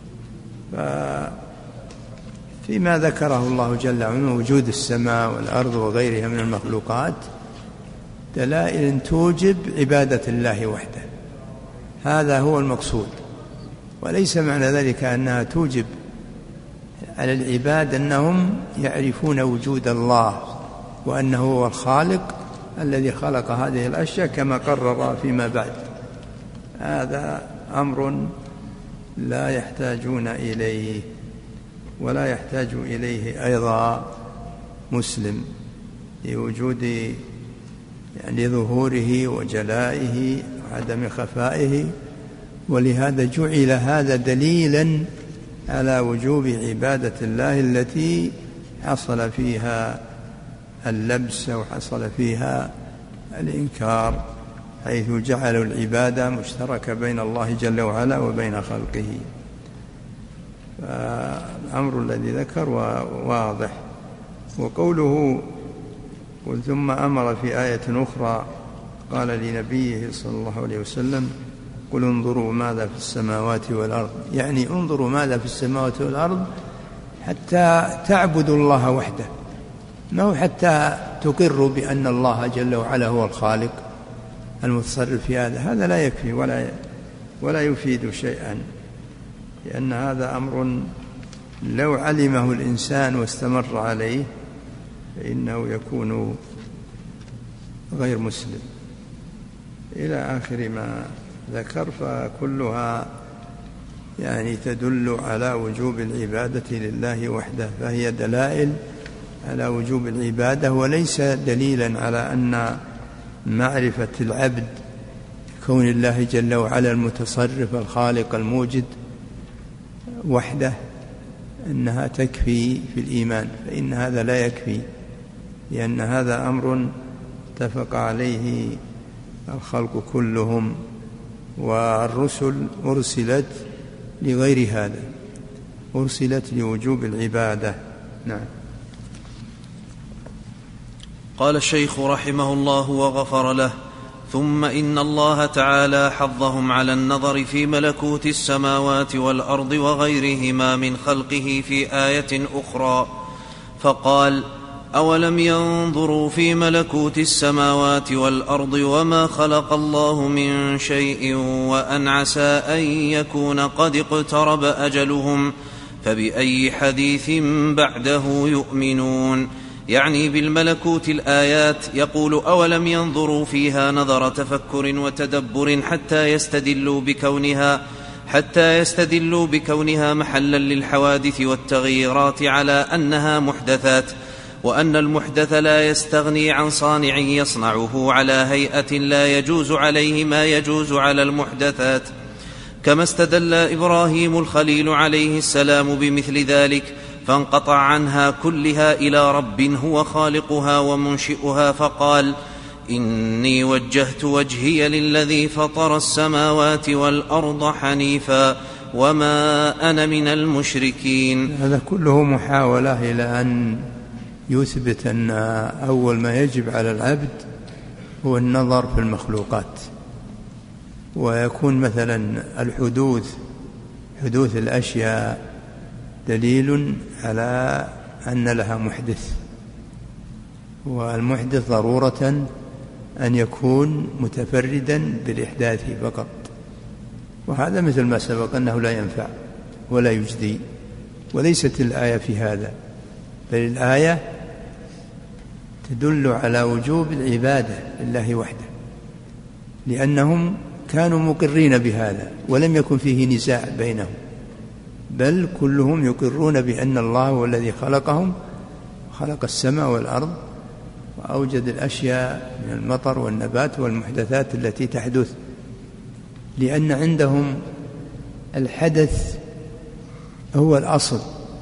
فيما ذكره الله جل وعلا وجود السماء والأرض وغيرها من المخلوقات دلائل توجب عبادة الله وحده، هذا هو المقصود. وليس معنى ذلك أنها توجب على العباد أنهم يعرفون وجود الله وأنه هو الخالق الذي خلق هذه الأشياء كما قرر فيما بعد. هذا أمر لا يحتاجون إليه ولا يحتاج إليه أيضا مسلم لوجود يعني ظهوره وجلائه وعدم خفائه، ولهذا جعل هذا دليلا على وجوب عبادة الله التي حصل فيها اللبس وحصل فيها الإنكار، حيث جعلوا العبادة مشتركة بين الله جل وعلا وبين خلقه. فالأمر الذي ذكر واضح. وقوله قل ثم أمر في آية أخرى قال لنبيه صلى الله عليه وسلم قل انظروا ماذا في السماوات والأرض، يعني انظروا ماذا في السماوات والأرض حتى تعبدوا الله وحده، ما هو حتى تقروا بأن الله جل وعلا هو الخالق المتصرف في هذا لا يكفي ولا يفيد شيئا، لأن هذا أمر لو علمه الإنسان واستمر عليه فإنه يكون غير مسلم إلى آخر ما ذكر. فكلها يعني تدل على وجوب العبادة لله وحده، فهي دلائل على وجوب العبادة، وليس دليلا على أن معرفة العبد كون الله جل وعلا المتصرف الخالق الموجد وحده أنها تكفي في الإيمان، فإن هذا لا يكفي، لأن هذا أمر اتفق عليه الخلق كلهم، والرسل أرسلت لغير هذا، أرسلت لوجوب العبادة. نعم. قال الشيخ رحمه الله وغفر له: ثم إن الله تعالى حضهم على النظر في ملكوت السماوات والأرض وغيرهما من خلقه في آية أخرى، فقال: أولم ينظروا في ملكوت السماوات والأرض وما خلق الله من شيء وأن عسى أن يكون قد اقترب أجلهم فبأي حديث بعده يؤمنون. يعني بالملكوت الآيات. يقول: أولم ينظروا فيها نظر تفكر وتدبر حتى يستدلوا بكونها محلا للحوادث والتغييرات على أنها محدثات، وأن المحدث لا يستغني عن صانع يصنعه على هيئة لا يجوز عليه ما يجوز على المحدثات، كما استدل إبراهيم الخليل عليه السلام بمثل ذلك، فانقطع عنها كلها إلى رب هو خالقها ومنشئها، فقال: إني وجهت وجهي للذي فطر السماوات والأرض حنيفا وما أنا من المشركين. هذا كله محاولة إلى أن يثبت أن أول ما يجب على العبد هو النظر في المخلوقات، ويكون مثلا حدوث الأشياء دليل على أن لها محدث، والمحدث ضرورة أن يكون متفردا بالإحداث فقط، وهذا مثل ما سبق أنه لا ينفع ولا يجدي، وليست الآية في هذا، بل الآية تدل على وجوب العبادة لله وحده، لأنهم كانوا مقرين بهذا ولم يكن فيه نزاع بينهم، بل كلهم يقرون بأن الله هو الذي خلقهم، خلق السماء والأرض وأوجد الأشياء من المطر والنبات والمحدثات التي تحدث، لأن عندهم الحدث هو الأصل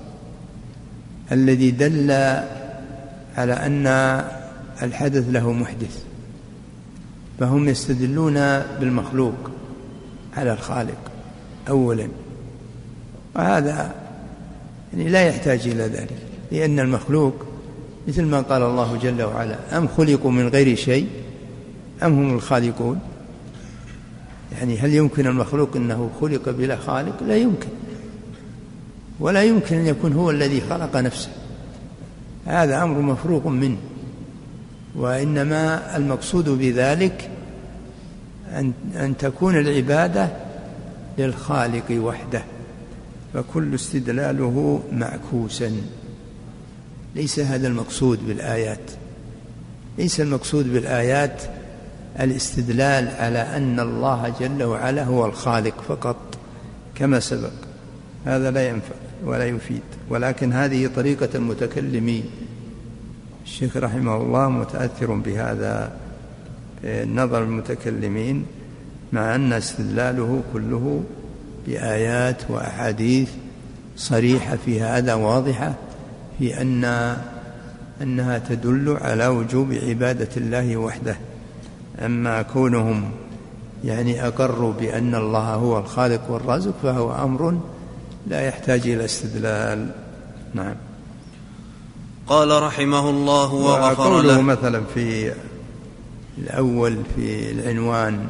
الذي دل على أن الحدث له محدث، فهم يستدلون بالمخلوق على الخالق أولا، وهذا يعني لا يحتاج إلى ذلك، لأن المخلوق مثل ما قال الله جل وعلا: أم خلقوا من غير شيء أم هم الخالقون. يعني هل يمكن المخلوق أنه خلق بلا خالق؟ لا يمكن، ولا يمكن أن يكون هو الذي خلق نفسه، هذا أمر مفروغ منه، وإنما المقصود بذلك أن تكون العبادة للخالق وحده، فكل استدلاله معكوسا، ليس هذا المقصود بالآيات، ليس المقصود بالآيات الاستدلال على أن الله جل وعلا هو الخالق فقط كما سبق، هذا لا ينفع ولا يفيد، ولكن هذه طريقة المتكلمين. الشيخ رحمه الله متأثر بهذا نظر المتكلمين، مع أن استدلاله كله بآيات وأحاديث صريحة في هذا، واضحة في أنها تدل على وجوب عبادة الله وحده. أما كونهم يعني أقروا بأن الله هو الخالق والرازق فهو أمر لا يحتاج إلى استدلال. نعم. قال رحمه الله وغفر له. مثلا في الأول في العنوان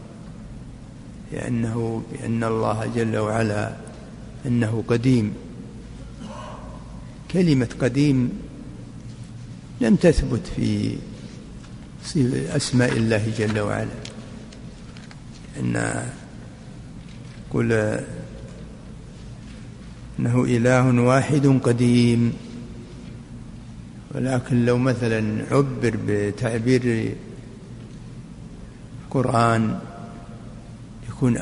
بأن الله جل وعلا أنه قديم، كلمة قديم لم تثبت في أسماء الله جل وعلا، أن قل أنه إله واحد قديم، ولكن لو مثلا عبر بتعبير القرآن يكون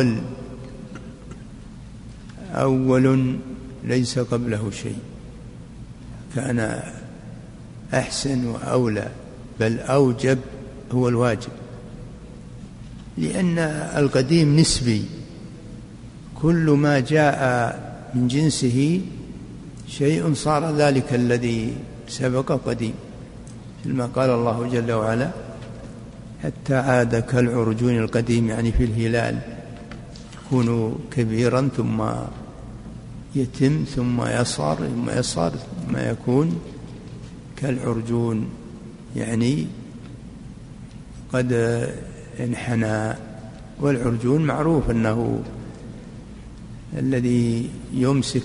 أول ليس قبله شيء، كان أحسن وأولى، بل أوجب هو الواجب، لأن القديم نسبي، كل ما جاء من جنسه شيء صار ذلك الذي سبق قديم، كما قال الله جل وعلا حتى عاد كالعرجون القديم، يعني في الهلال يكون كبيرا ثم يتم ثم يصار ثم يكون كالعرجون، يعني قد انحنى. والعرجون معروف أنه الذي يمسك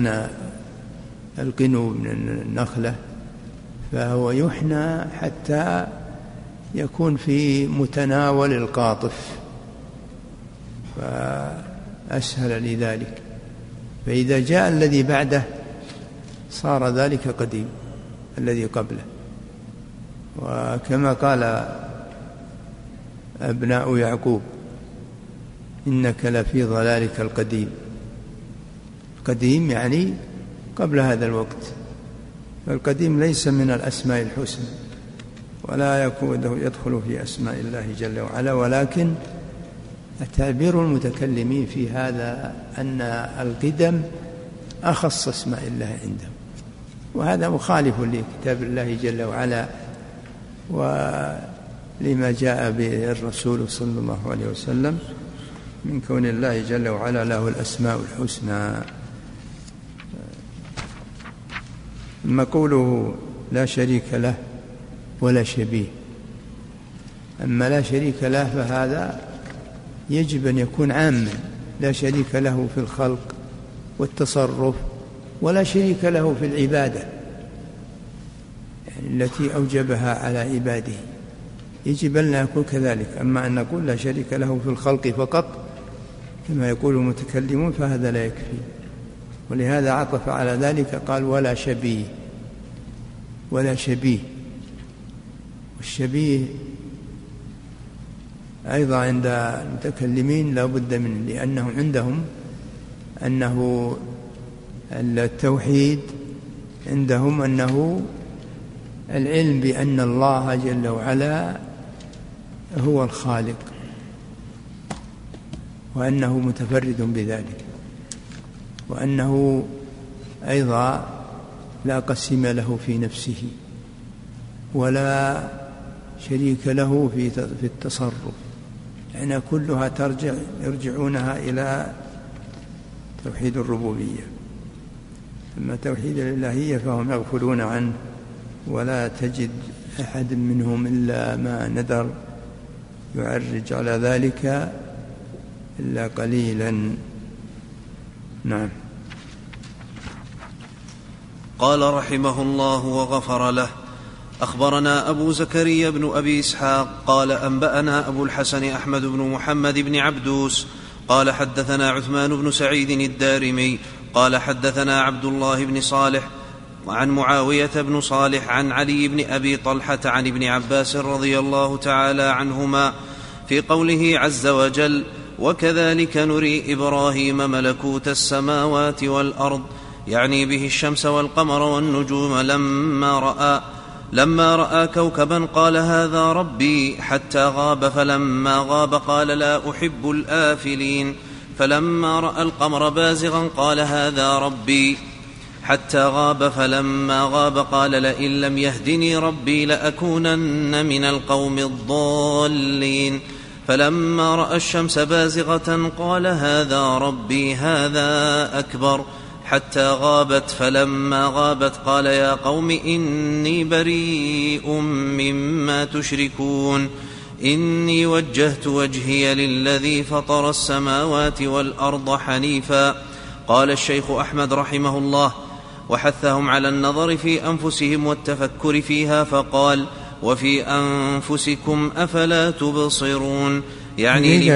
القنو من النخلة، فهو يحنى حتى يكون في متناول القاطف فأسهل لذلك، فإذا جاء الذي بعده صار ذلك قديم الذي قبله. وكما قال أبناء يعقوب إنك لفي ضلالك القديم، قديم يعني قبل هذا الوقت، فالقديم ليس من الأسماء الحسنى ولا يدخل في أسماء الله جل وعلا، ولكن التعبير المتكلمين في هذا أن القدم أخص اسماء الله عندهم، وهذا مخالف لكتاب الله جل وعلا ولما جاء به الرسول صلى الله عليه وسلم من كون الله جل وعلا له الأسماء الحسنى. أما قوله لا شريك له ولا شبيه، أما لا شريك له فهذا يجب أن يكون عاما، لا شريك له في الخلق والتصرف، ولا شريك له في العبادة يعني التي أوجبها على عباده، يجب أن لا يكون كذلك. أما أن نقول لا شريك له في الخلق فقط كما يقول المتكلمون فهذا لا يكفي، ولهذا عطف على ذلك قال ولا شبيه، ولا شبيه. والشبيه أيضا عند المتكلمين لا بد منه، لأنهم عندهم أنه التوحيد عندهم أنه العلم بأن الله جل وعلا هو الخالق وأنه متفرد بذلك، وأنه أيضا لا قسم له في نفسه ولا شريك له في التصرف، يعني كلها يرجعونها إلى توحيد الربوبية. أما توحيد الإلهية فهم يغفلون عنه، ولا تجد أحد منهم إلا ما ندر يعرج على ذلك إلا قليلا. نعم. قال رحمه الله وغفر له: أخبرنا أبو زكريا بن أبي إسحاق قال أنبأنا أبو الحسن أحمد بن محمد بن عبدوس قال حدثنا عثمان بن سعيد الدارمي قال حدثنا عبد الله بن صالح عن معاوية بن صالح عن علي بن أبي طلحة عن ابن عباس رضي الله تعالى عنهما في قوله عز وجل: وكذلك نري إبراهيم ملكوت السماوات والأرض، يعني به الشمس والقمر والنجوم. لما رأى كوكبا قال هذا ربي حتى غاب، فلما غاب قال لا أحب الآفلين. فلما رأى القمر بازغا قال هذا ربي حتى غاب، فلما غاب قال لئن لم يهدني ربي لأكونن من القوم الضالين. فلما رأى الشمس بازغة قال هذا ربي هذا أكبر حتى غابت. فلما غابت قال يا قوم إني بريء مما تشركون، إني وجهت وجهي للذي فطر السماوات والأرض حنيفا. قال الشيخ أحمد رحمه الله: وحثهم على النظر في أنفسهم والتفكر فيها، فقال: وفي أنفسكم أفلا تبصرون. يعني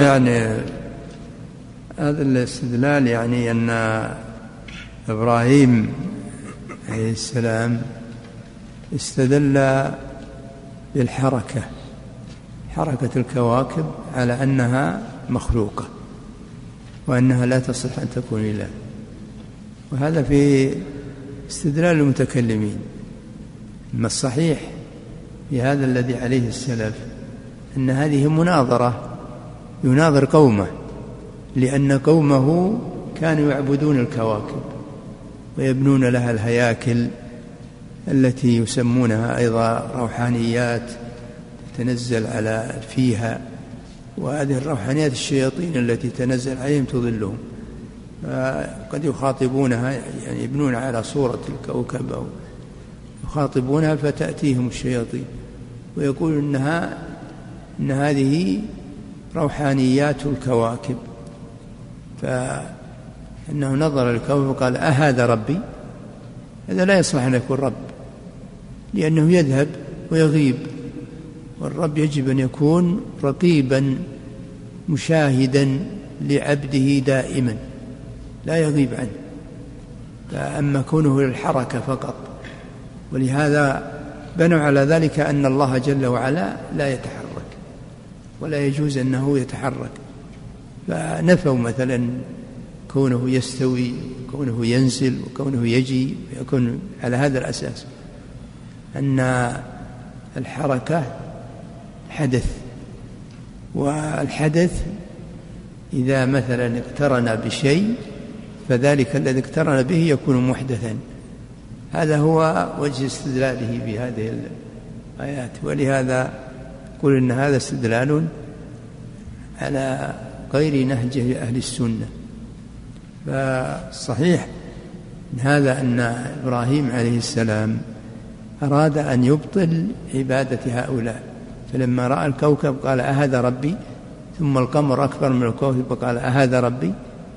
هذا الاستدلال يعني أن إبراهيم عليه السلام استدل بالحركة، حركة الكواكب، على أنها مخلوقة وأنها لا تصح أن تكون إله. وهذا في استدلال المتكلمين. أما الصحيح في هذا الذي عليه السلف أن هذه مناظرة، يناظر قومه، لأن قومه كانوا يعبدون الكواكب ويبنون لها الهياكل التي يسمونها أيضا روحانيات تنزل على فيها، وهذه الروحانيات الشياطين التي تنزل عليهم تضلهم. قد يخاطبونها، يعني يبنون على صورة الكوكب أو يخاطبونها فتأتيهم الشياطين ويقول إن هذه روحانيات الكواكب. فإنه نظر الكوكب وقال أهذا ربي؟ هذا لا يصلح أن يكون رب، لأنه يذهب ويغيب، والرب يجب أن يكون رقيبا مشاهدا لعبده دائما لا يغيب عنه. فأما كونه للحركة فقط، ولهذا بنوا على ذلك أن الله جل وعلا لا يتحرك ولا يجوز أنه يتحرك، فنفوا مثلا كونه يستوي وكونه ينزل وكونه يجي، ويكون على هذا الأساس أن الحركة حدث، والحدث إذا مثلا اقترن بشيء فذلك الذي اقترن به يكون محدثا. هذا هو وجه استدلاله بهذه الآيات، ولهذا قل إن هذا استدلال على غير نهج أهل السنة. فالصحيح من هذا أن إبراهيم عليه السلام أراد أن يبطل عبادة هؤلاء، فلما رأى الكوكب قال أهذا ربي، ثم القمر أكبر من الكوكب قال أهذا ربي.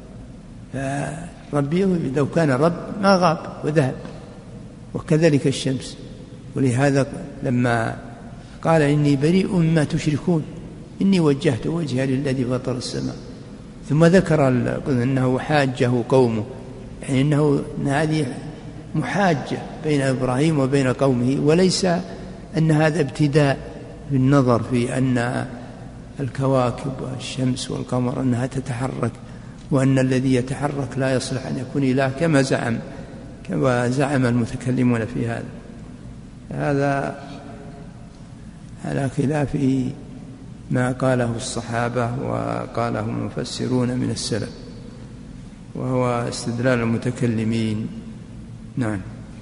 فربي لو كان رب ما غاب وذهب، وكذلك الشمس. ولهذا لما قال إني بريء مما تشركون، إني وجهت وجهي للذي فطر السماء، ثم ذكر أنه حاجه قومه، يعني أن هذه محاجة بين إبراهيم وبين قومه، وليس أن هذا ابتداء بالنظر في أن الكواكب والشمس والقمر أنها تتحرك، وأن الذي يتحرك لا يصلح أن يكون إله كما زعم المتكلمون في هذا. هذا على خلاف ما قاله الصحابة وقاله المفسرون من السلف، وهو استدلال المتكلمين. نعم.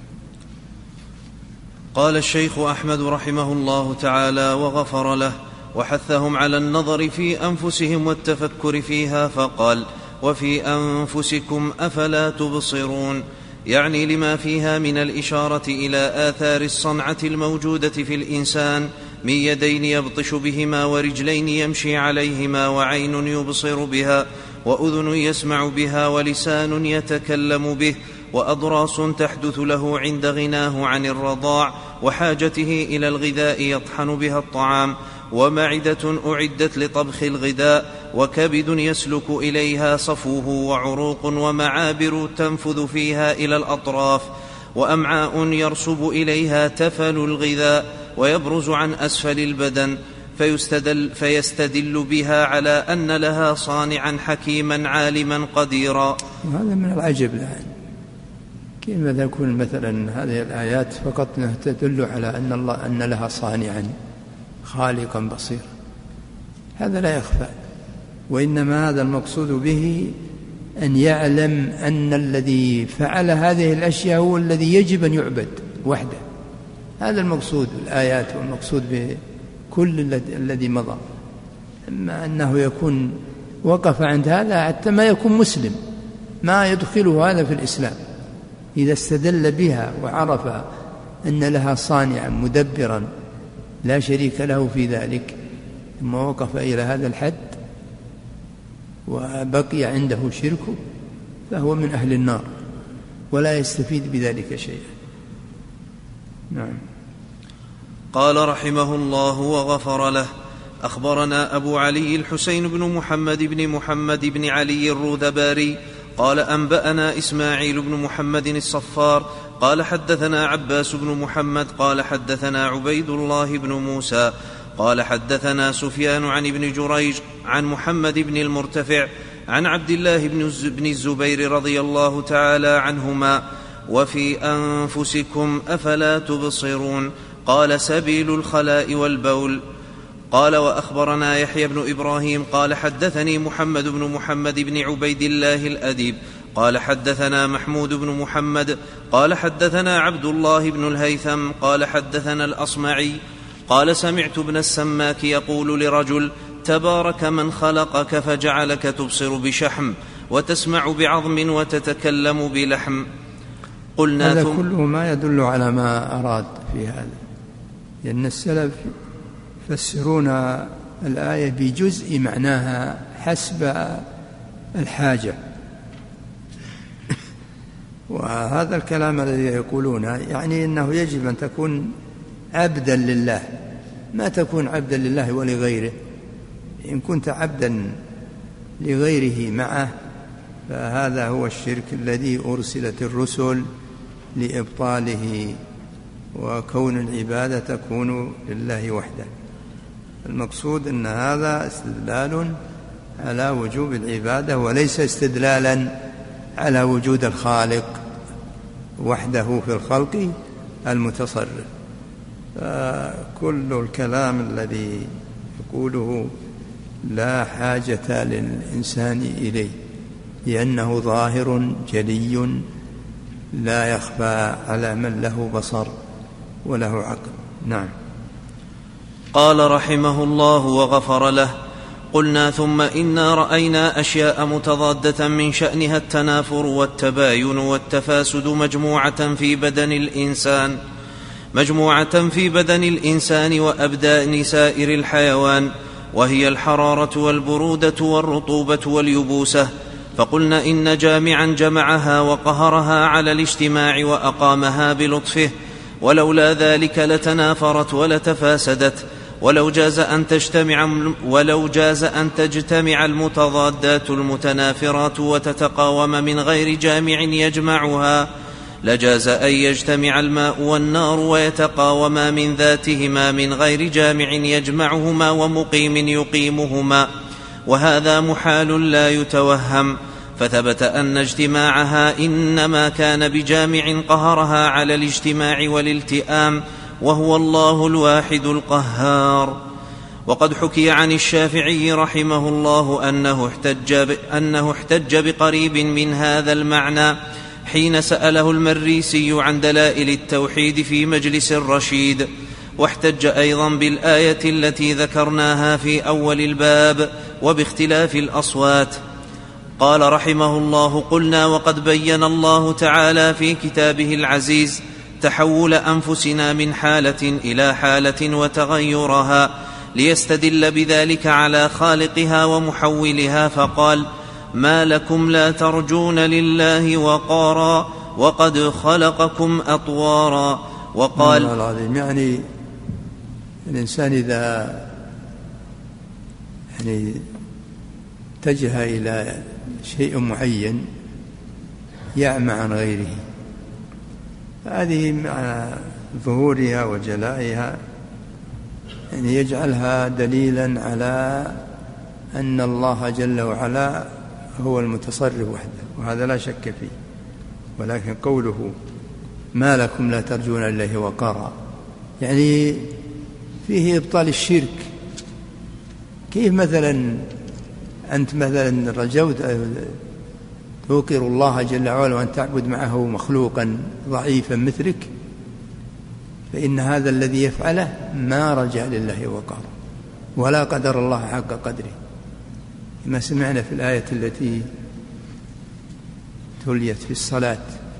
قال الشيخ أحمد رحمه الله تعالى وغفر له: وحثهم على النظر في أنفسهم والتفكر فيها، فقال: وفي أنفسكم أفلا تبصرون، يعني لما فيها من الإشارة إلى آثار الصنعة الموجودة في الإنسان من يدين يبطش بهما، ورجلين يمشي عليهما، وعين يبصر بها، وأذن يسمع بها، ولسان يتكلم به، وأضراس تحدث له عند غناه عن الرضاع وحاجته إلى الغذاء يطحن بها الطعام، ومعدة أعدت لطبخ الغذاء، وكبد يسلك إليها صفوه، وعروق ومعابر تنفذ فيها إلى الأطراف، وأمعاء يرسب إليها تفل الغذاء ويبرز عن أسفل البدن، فيستدل بها على أن لها صانعا حكيما عالما قديرا. وهذا من العجب الآن، كيف تكون مثلا هذه الآيات فقط تدل على أن لها صانعا خالقا بصيرا؟ هذا لا يخفى، وإنما هذا المقصود به أن يعلم أن الذي فعل هذه الأشياء هو الذي يجب أن يعبد وحده. هذا المقصود بالآيات والمقصود بكل الذي مضى. أما أنه يكون وقف عند هذا حتى ما يكون مسلم، ما يدخله هذا في الإسلام. إذا استدل بها وعرف أن لها صانعا مدبرا لا شريك له في ذلك، ثم وقف إلى هذا الحد وبقي عنده شركه، فهو من أهل النار ولا يستفيد بذلك شيئا. نعم. قال رحمه الله وغفر له: أخبرنا أبو علي الحسين بن محمد بن علي الروذباري قال أنبأنا إسماعيل بن محمد الصفار قال حدثنا عباس بن محمد قال حدثنا عبيد الله بن موسى قال حدثنا سفيان عن ابن جريج عن محمد بن المرتفع عن عبد الله بن الزبير رضي الله تعالى عنهما: وفي أنفسكم أفلا تبصرون؟ قال: سبيل الخلاء والبول. قال: وأخبرنا يحيى بن إبراهيم قال حدثني محمد بن محمد بن عبيد الله الأديب قال حدثنا محمود بن محمد قال حدثنا عبد الله بن الهيثم قال حدثنا الأصمعي قال: سمعت ابن السماك يقول لرجل: تبارك من خلقك فجعلك تبصر بشحم وتسمع بعظم وتتكلم بلحم. قلنا: هذا كله ما يدل على ما أراد في هذا، لأن السلف يفسرون الآية بجزء معناها حسب الحاجة، وهذا الكلام الذي يقولونه يعني أنه يجب أن تكون عبدا لله، ما تكون عبدا لله ولغيره. إن كنت عبدا لغيره معه فهذا هو الشرك الذي أرسلت الرسل لإبطاله، وكون العبادة تكون لله وحده. المقصود أن هذا استدلال على وجوب العبادة وليس استدلالا على وجود الخالق وحده في الخلق المتصرف. كل الكلام الذي يقوله لا حاجة للإنسان إليه، لأنه ظاهر جلي لا يخفى على من له بصر وله عقل. نعم. قال رحمه الله وغفر له: قلنا: ثم إنا رأينا أشياء متضادة من شأنها التنافر والتباين والتفاسد مجموعة في بدن الإنسان وأبدان سائر الحيوان، وهي الحرارة والبرودة والرطوبة واليبوسة. فقلنا: إن جامعا جمعها وقهرها على الاجتماع وأقامها بلطفه، ولولا ذلك لتنافرت ولتفاسدت. ولو جاز أن تجتمع المتضادات المتنافرات وتتقاوم من غير جامع يجمعها، لجاز أن يجتمع الماء والنار ويتقاوما من ذاتهما من غير جامع يجمعهما ومقيم يقيمهما، وهذا محال لا يتوهم. فثبت أن اجتماعها إنما كان بجامع قهرها على الاجتماع والالتئام، وهو الله الواحد القهار. وقد حكي عن الشافعي رحمه الله أنه احتج بقريب من هذا المعنى حين سأله المريسي عن دلائل التوحيد في مجلس الرشيد، واحتج أيضا بالآية التي ذكرناها في أول الباب وباختلاف الأصوات. قال رحمه الله: قلنا: وقد بين الله تعالى في كتابه العزيز تحول أنفسنا من حالة إلى حالة وتغيرها، ليستدل بذلك على خالقها ومحولها، فقال: ما لكم لا ترجون لله وقارا وقد خلقكم أطوارا. وقال: العظيم، يعني الإنسان إذا اتجه إلى شيء معين يعمى عن غيره، هذه مع ظهورها وجلائها يعني يجعلها دليلا على أن الله جل وعلا هو المتصرف وحده، وهذا لا شك فيه. ولكن قوله ما لكم لا ترجون لله وقارا يعني فيه إبطال الشرك. كيف مثلا أنت مثلا رجوت توقر الله جل وعلا وأن تعبد معه مخلوقا ضعيفا مثلك، فإن هذا الذي يفعله ما رجع لله وقارا ولا قدر الله حق قدره، كما سمعنا في الآية التي تليت في الصلاة: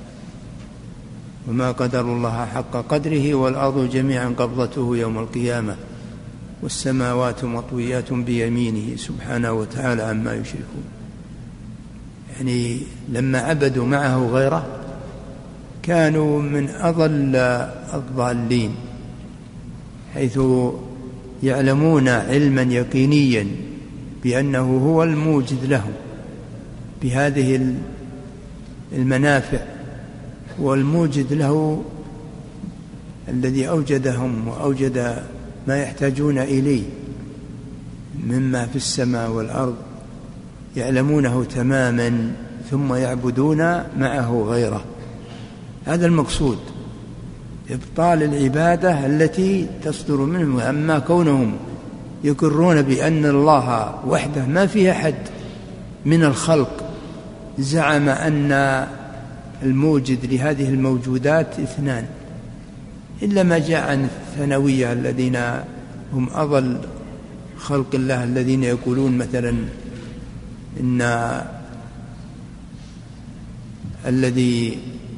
وما قدر الله حق قدره والأرض جميعا قبضته يوم القيامة والسماوات مطويات بيمينه سبحانه وتعالى عما يشركون. يعني لما عبدوا معه غيره كانوا من أضل الضالين، حيث يعلمون علما يقينيا بأنه هو الموجد لهم بهذه المنافع، والموجد له الذي أوجدهم وأوجد ما يحتاجون إليه مما في السماء والأرض، يعلمونه تماما ثم يعبدون معه غيره. هذا المقصود، إبطال العبادة التي تصدر منهم. أما كونهم يقرون بأن الله وحده ما فيه أحد من الخلق زعم أن الموجد لهذه الموجودات اثنان، إلا ما جاء عن الثانوية الذين هم أضل خلق الله، الذين يقولون مثلا إن الذي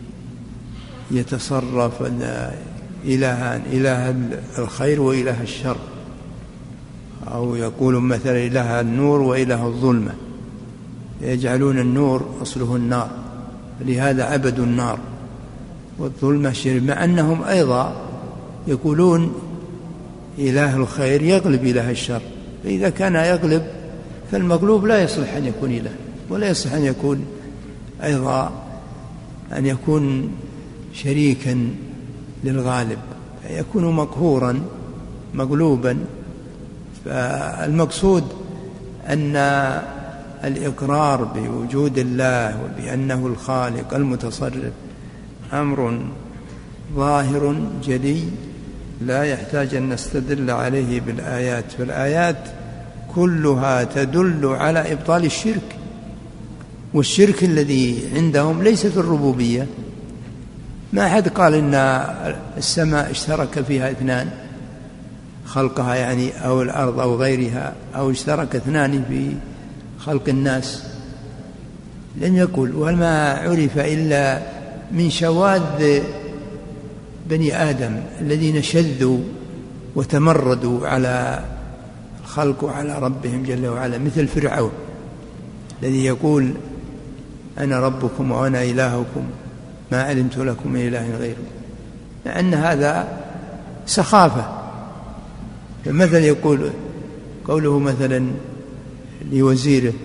يتصرف إلهان، إله الخير وإله الشر، أو يقولون مثلا إله النور وإله الظلمة، يجعلون النور أصله النار لهذا عبدوا النار، والظلمة الشرك، مع أنهم أيضا يقولون إله الخير يغلب إله الشر. فإذا كان يغلب فالمغلوب لا يصلح أن يكون إله، ولا يصلح أن يكون أيضا أن يكون شريكا للغالب، يكون مقهورا مغلوبا. فالمقصود أن الإقرار بوجود الله وبأنه الخالق المتصرف أمر ظاهر جلي لا يحتاج أن نستدل عليه بالآيات، فالآيات كلها تدل على إبطال الشرك. والشرك الذي عندهم ليس في الربوبية، ما أحد قال إن السماء اشترك فيها اثنان خلقها يعني، أو الأرض أو غيرها، أو اشترك اثنان في خلق الناس، لم يقل. وما عرف إلا من شواذ بني آدم الذين شذوا وتمردوا على الخلق وعلى ربهم جل وعلا، مثل فرعون الذي يقول أنا ربكم وأنا إلهكم ما علمت لكم من إله غيره، مع أن هذا سخافة. فمثل يقول قوله مثلا لوزيره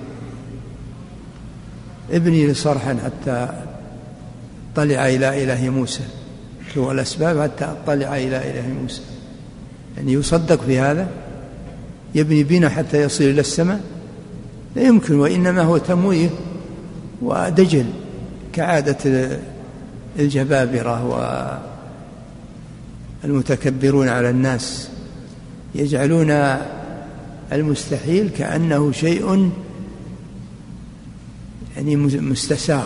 ابني لي صرحا حتى طلع إلى إله موسى، هو الأسباب حتى طلع إلى إله موسى، يعني يصدق في هذا؟ يبني بنا حتى يصل إلى السماء؟ لا يمكن، وإنما هو تمويه ودجل كعادة الجبابرة والمتكبرون على الناس، يجعلون المستحيل كأنه شيء يعني مستساغ.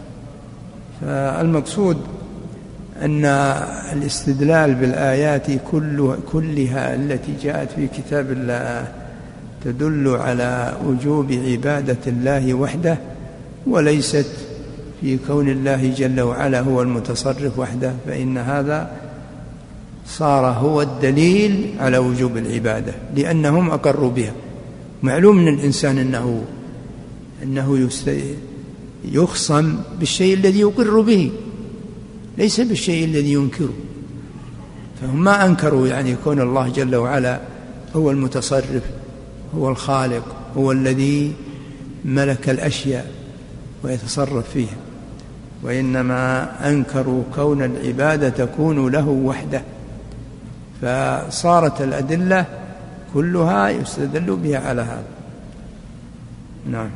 فالمقصود أن الاستدلال بالآيات كلها التي جاءت في كتاب الله تدل على وجوب عبادة الله وحده، وليست في كون الله جل وعلا هو المتصرف وحده، فإن هذا صار هو الدليل على وجوب العبادة لأنهم أقروا بها. معلوم من الإنسان أنه يخصم بالشيء الذي يقر به، ليس بالشيء الذي ينكره. فهم ما أنكروا يعني كون الله جل وعلا هو المتصرف، هو الخالق، هو الذي ملك الأشياء ويتصرف فيها. وإنما أنكروا كون العبادة تكون له وحده، فصارت الأدلة كلها يستدل بها على هذا. نعم.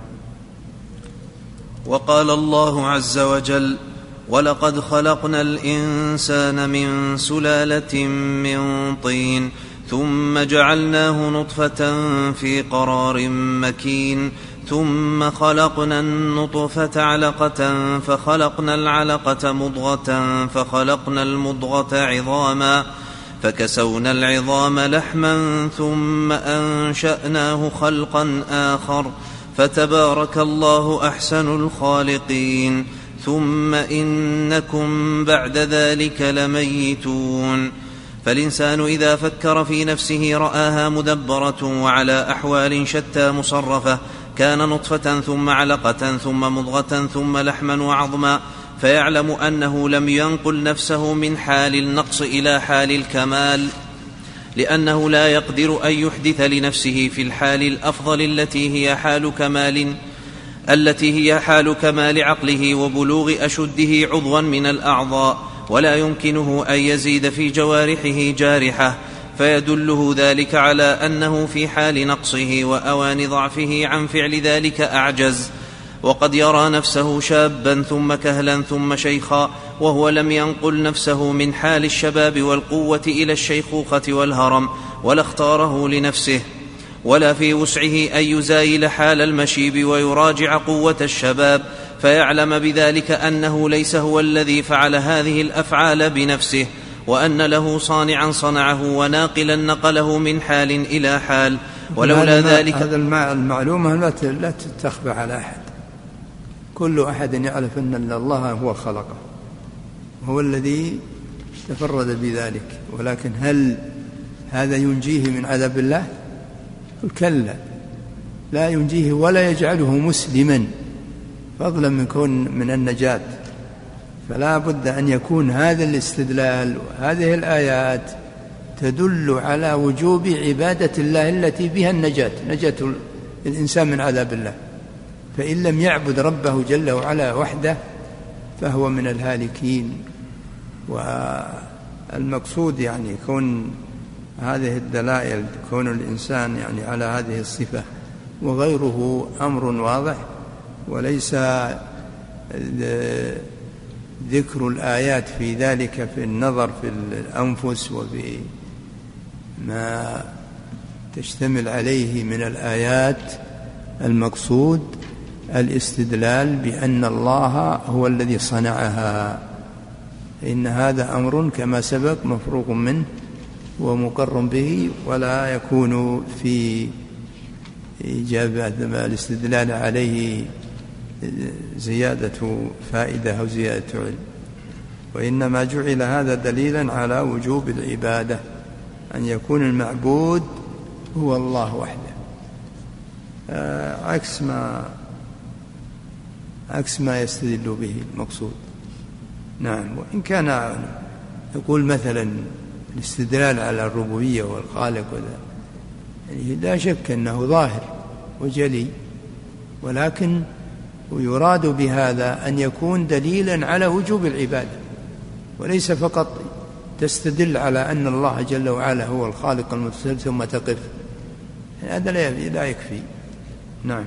وقال الله عز وجل: ولقد خلقنا الإنسان من سلالة من طين ثم جعلناه نطفة في قرار مكين ثم خلقنا النطفة علقة فخلقنا العلقة مضغة فخلقنا المضغة عظاما فكسونا العظام لحما ثم أنشأناه خلقا آخر فتبارك الله أحسن الخالقين ثم إنكم بعد ذلك لميتون. فالإنسان إذا فكر في نفسه رآها مدبرة وعلى أحوال شتى مصرفة، كان نطفة ثم علقة ثم مضغة ثم لحما وعظما، فيعلم أنه لم ينقل نفسه من حال النقص إلى حال الكمال، لأنه لا يقدر أن يحدث لنفسه في الحال الأفضل التي هي حال كمال عقله وبلوغ أشده عضوا من الأعضاء، ولا يمكنه أن يزيد في جوارحه جارحة، فيدله ذلك على أنه في حال نقصه وأوان ضعفه عن فعل ذلك أعجز. وقد يرى نفسه شابا ثم كهلا ثم شيخا، وهو لم ينقل نفسه من حال الشباب والقوة إلى الشيخوخة والهرم، ولا اختاره لنفسه، ولا في وسعه أن يزايل حال المشيب ويراجع قوة الشباب، فيعلم بذلك أنه ليس هو الذي فعل هذه الأفعال بنفسه، وأن له صانعا صنعه وناقلا نقله من حال إلى حال. ولولا ذلك هذا المعلومة لا تخفى على أحد، كل أحد يعرف أن الله هو خلقه، هو الذي تفرد بذلك، ولكن هل هذا ينجيه من عذاب الله؟ كلا، لا ينجيه ولا يجعله مسلما، فضلا من كون من النجاة. فلا بد أن يكون هذا الاستدلال وهذه الآيات تدل على وجوب عبادة الله التي بها النجاة، نجاة الإنسان من عذاب الله. فإن لم يعبد ربه جل وعلا وحده فهو من الهالكين. والمقصود يعني كون هذه الدلائل، كون الإنسان يعني على هذه الصفة وغيره أمر واضح، وليس ذكر الآيات في ذلك في النظر في الأنفس وفي ما تشتمل عليه من الآيات. المقصود الاستدلال بأن الله هو الذي صنعها، إن هذا أمر كما سبق مفروغ منه ومقر به، ولا يكون في إجابة الاستدلال عليه زيادة فائدة أو زيادة علم، وإنما جعل هذا دليلا على وجوب العبادة، أن يكون المعبود هو الله وحده، عكس ما يستدل به المقصود. نعم. وإن كان يقول مثلا الاستدلال على الربوبية والخالق يعني لا شك أنه ظاهر وجلي، ولكن ويراد بهذا أن يكون دليلا على وجوب العبادة، وليس فقط تستدل على أن الله جل وعلا هو الخالق المتصل ثم تقف، هذا لا يكفي. نعم.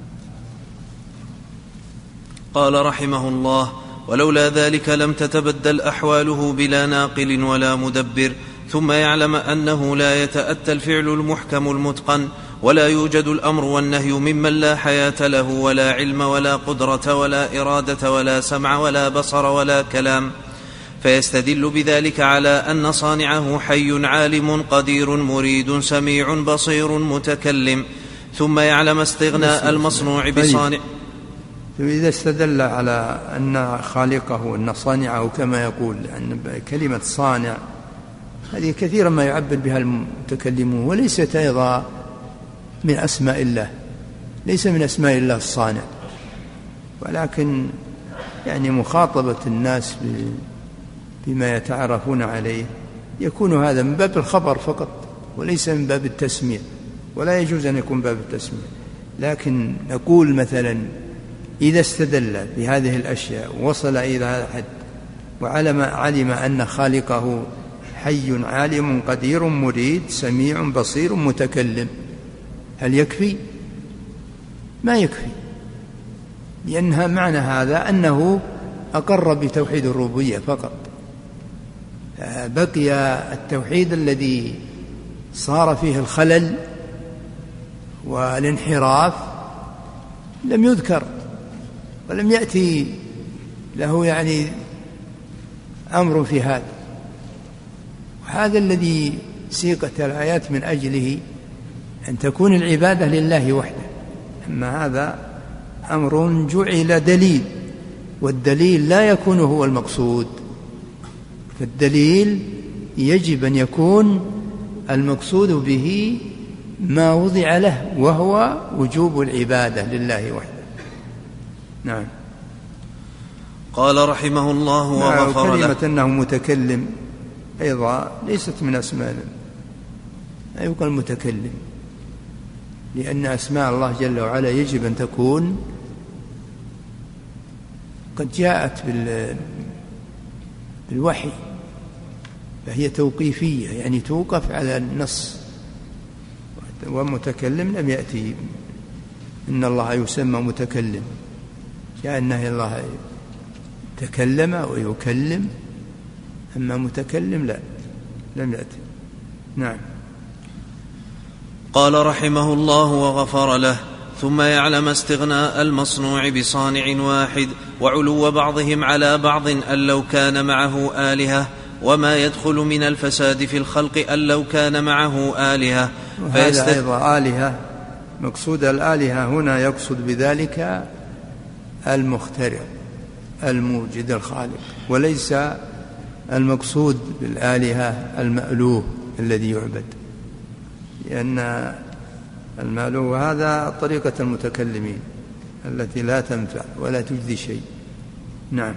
قال رحمه الله: ولولا ذلك لم تتبدل أحواله بلا ناقل ولا مدبر، ثم يعلم أنه لا يتأتى الفعل المحكم المتقن، ولا يوجد الأمر والنهي ممن لا حياة له ولا علم ولا قدرة ولا إرادة ولا سمع ولا بصر ولا كلام، فيستدل بذلك على أن صانعه حي عالم قدير مريد سميع بصير متكلم، ثم يعلم استغناء المصنوع بصانع. إذا استدل على أن خالقه أن صانعه كما يقول، أن كلمة صانع هذه كثيرا ما يعبر بها المتكلمون، وليست أيضا من أسماء الله، ليس من أسماء الله الصانع، ولكن يعني مخاطبة الناس بما يتعرفون عليه يكون هذا من باب الخبر فقط، وليس من باب التسمية، ولا يجوز أن يكون باب التسمية. لكن نقول مثلا إذا استدل بهذه الأشياء وصل إلى هذا الحد وعلم أن خالقه حي عالم قدير مريد سميع بصير متكلم، هل يكفي؟ ما يكفي، لأنها معنى هذا أنه أقر بتوحيد الربوبية فقط. بقي التوحيد الذي صار فيه الخلل والانحراف لم يذكر ولم يأتي له أمر في هذا، وهذا الذي سيقت الآيات من أجله، أن تكون العبادة لله وحده. أما هذا أمر جعل دليل، والدليل لا يكون هو المقصود، فالدليل يجب أن يكون المقصود به ما وضع له، وهو وجوب العبادة لله وحده. نعم. قال رحمه الله وغفر له. كلمة أنه متكلم أيضا ليست من أسماء، لا يقال متكلم، لأن أسماء الله جل وعلا يجب أن تكون قد جاءت بالوحي، فهي توقيفية، يعني توقف على النص. ومتكلم لم يأتي إن الله يسمى متكلم، جاء أنه الله تكلم ويكلم، أما متكلم لا، لم يأتي. نعم. قال رحمه الله وغفر له. ثم يعلم استغناء المصنوع بصانع واحد وعلو بعضهم على بعض أن لو كان معه آلهة، وما يدخل من الفساد في الخلق أن لو كان معه آلهة. هذا أيضا آلهة، مقصود الآلهة هنا يقصد بذلك المخترع الموجد الخالق، وليس المقصود بالآلهة المألوه الذي يعبد، لأن المألوه هذا طريقة المتكلمين التي لا تنفع ولا تجدي شيء. نعم.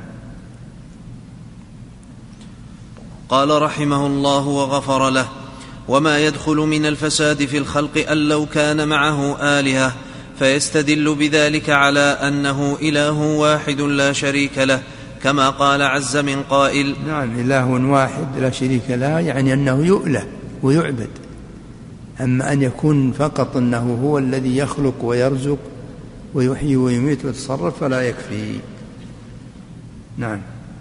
قال رحمه الله وغفر له. وما يدخل من الفساد في الخلق أن لو كان معه آلهة، فيستدل بذلك على أنه إله واحد لا شريك له، كما قال عز من قائل. نعم، إله واحد لا شريك له، يعني أنه يؤله ويعبد. أما أن يكون فقط أنه هو الذي يخلق ويرزق ويحيي ويميت ويتصرف فلا يكفي. نعم.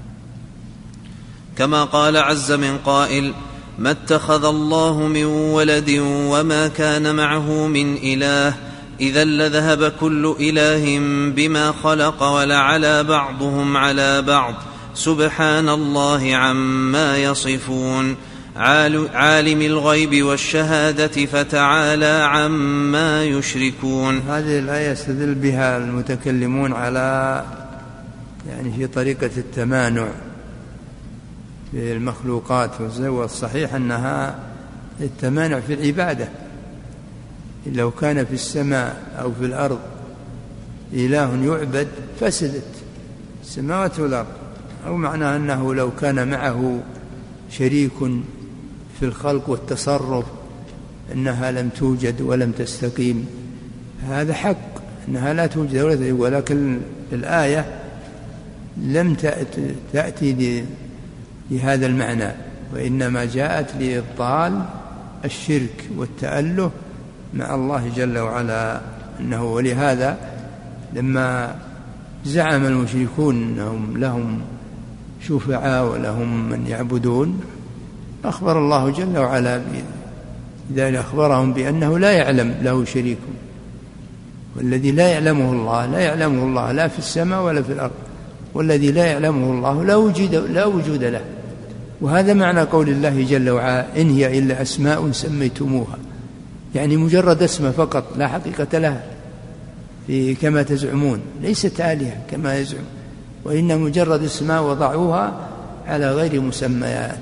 كما قال عز من قائل. ما اتخذ الله من ولد وما كان معه من إله، إذا لذهب كل إله بما خلق ولعلى بعضهم على بعض، سبحان الله عما يصفون، عالم الغيب والشهادة فتعالى عما يشركون. هذه الآية يستدل بها المتكلمون على في طريقة التمانع في المخلوقات، والصحيح أنها التمانع في العبادة. لو كان في السماء أو في الأرض إله يعبد فسدت السماوات والأرض، أو معناه أنه لو كان معه شريك في الخلق والتصرف أنها لم توجد ولم تستقيم. هذا حق أنها لا توجد، ولكن الآية لم تأتي لهذا المعنى، وإنما جاءت لإبطال الشرك والتأله مع الله جل وعلا أنه. ولهذا لما زعم المشركون أنهم لهم شفعاء ولهم من يعبدون، أخبر الله جل وعلا إذا أخبرهم بأنه لا يعلم له شريك، والذي لا يعلمه الله لا يعلمه الله لا في السماء ولا في الأرض، والذي لا يعلمه الله لا وجود له. وهذا معنى قول الله جل وعلا إن هي إلا أسماء سميتموها، يعني مجرد اسم فقط لا حقيقة لها كما تزعمون، ليست آلهة كما يزعم، وإن مجرد اسماء وضعوها على غير مسميات.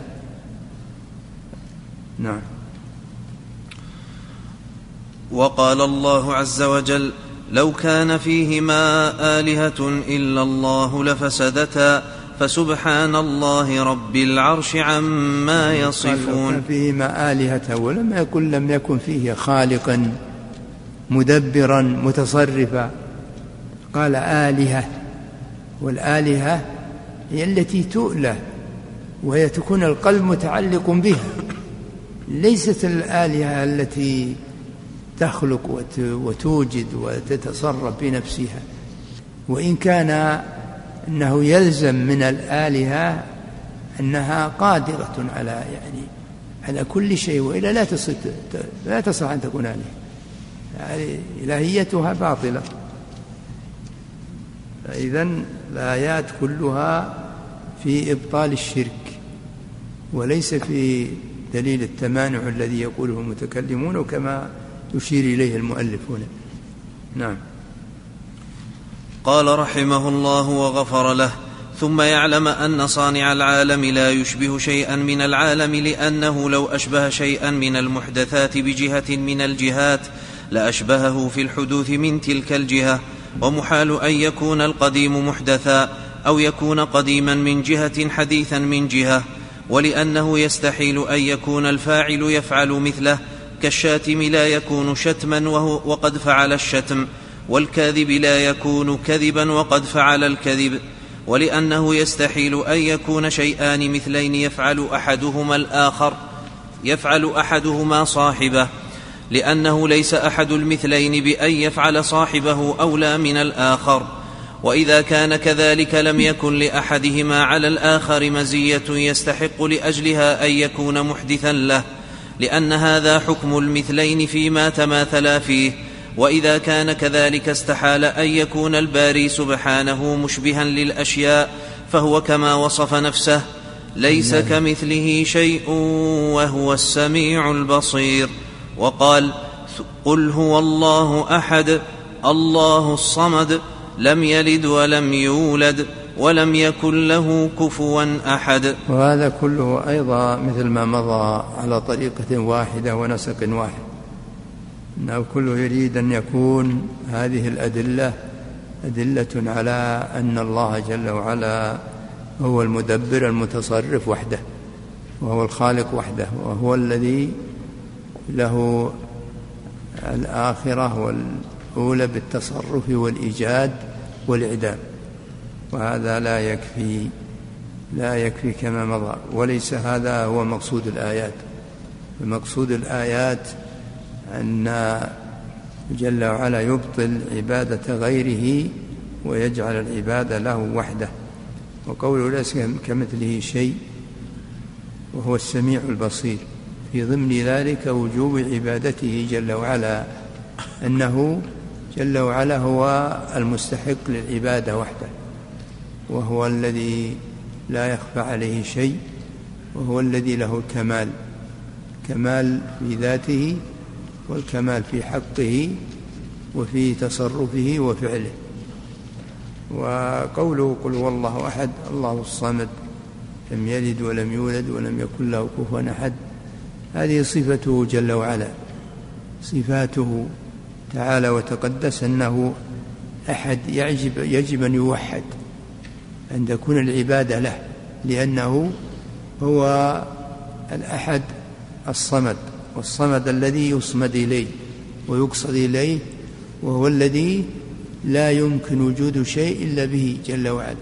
نعم. وقال الله عز وجل لو كان فيهما آلهة إلا الله لفسدتا فسبحان الله رب العرش عما يصفون. لو كان فيهما آلهة لم يكن فيه خالقا مدبرا متصرفا، قال آلهة، والآلهة هي التي تؤله وهي تكون القلب متعلق بها، ليست الآلهة التي تخلق وتوجد وتتصرف بنفسها. وإن كان أنه يلزم من الآلهة أنها قادرة على كل شيء، وإلا لا تصح أن تكون آلهة، يعني إلهيتها باطلة. فإذن الآيات كلها في إبطال الشرك، وليس في دليل التمانع الذي يقوله المتكلمون كما يشير إليه المؤلفون. نعم. قال رحمه الله وغفر له: ثم يعلم أن صانع العالم لا يشبه شيئا من العالم، لأنه لو أشبه شيئا من المحدثات بجهة من الجهات لأشبهه في الحدوث من تلك الجهة، ومحال أن يكون القديم محدثا أو يكون قديما من جهة حديثا من جهة، ولأنه يستحيل أن يكون الفاعل يفعل مثله، كالشاتم لا يكون شتما وقد فعل الشتم، والكاذب لا يكون كذبا وقد فعل الكذب، ولأنه يستحيل أن يكون شيئان مثلين يفعل أحدهما صاحبه، لأنه ليس أحد المثلين بأن يفعل صاحبه أولى من الآخر. وإذا كان كذلك لم يكن لأحدهما على الآخر مزية يستحق لأجلها أن يكون محدثا له، لأن هذا حكم المثلين فيما تماثلا فيه. وإذا كان كذلك استحال أن يكون الباري سبحانه مشبها للأشياء، فهو كما وصف نفسه: ليس كمثله شيء وهو السميع البصير. وقال: قل هو الله أحد الله الصمد لم يلد ولم يولد ولم يكن له كفوا أحد. وهذا كله أيضا مثل ما مضى على طريقة واحدة ونسق واحد، أنه كله يريد أن يكون هذه الأدلة أدلة على أن الله جل وعلا هو المدبر المتصرف وحده، وهو الخالق وحده، وهو الذي له الآخرة والأولى بالتصرف والإيجاد والإعدام. وهذا لا يكفي كما مضى، وليس هذا هو مقصود الآيات. المقصود الآيات أن جل وعلا يبطل عبادة غيره ويجعل العبادة له وحده. وقوله ليس كمثله شيء وهو السميع البصير، في ضمن ذلك وجوب عبادته جل وعلا، أنه جل وعلا هو المستحق للعبادة وحده، وهو الذي لا يخفى عليه شيء، وهو الذي له الكمال، كمال في ذاته والكمال في حقه وفي تصرفه وفعله. وقوله قل هو الله أحد الله الصمد لم يلد ولم يولد ولم يكن له كفوا أحد، هذه صفته جل وعلا، صفاته تعالى وتقدس، أنه أحد يجب أن يوحد، أن تكون العبادة له، لأنه هو الأحد الصمد، والصمد الذي يصمد إليه ويقصد إليه، وهو الذي لا يمكن وجود شيء إلا به جل وعلا.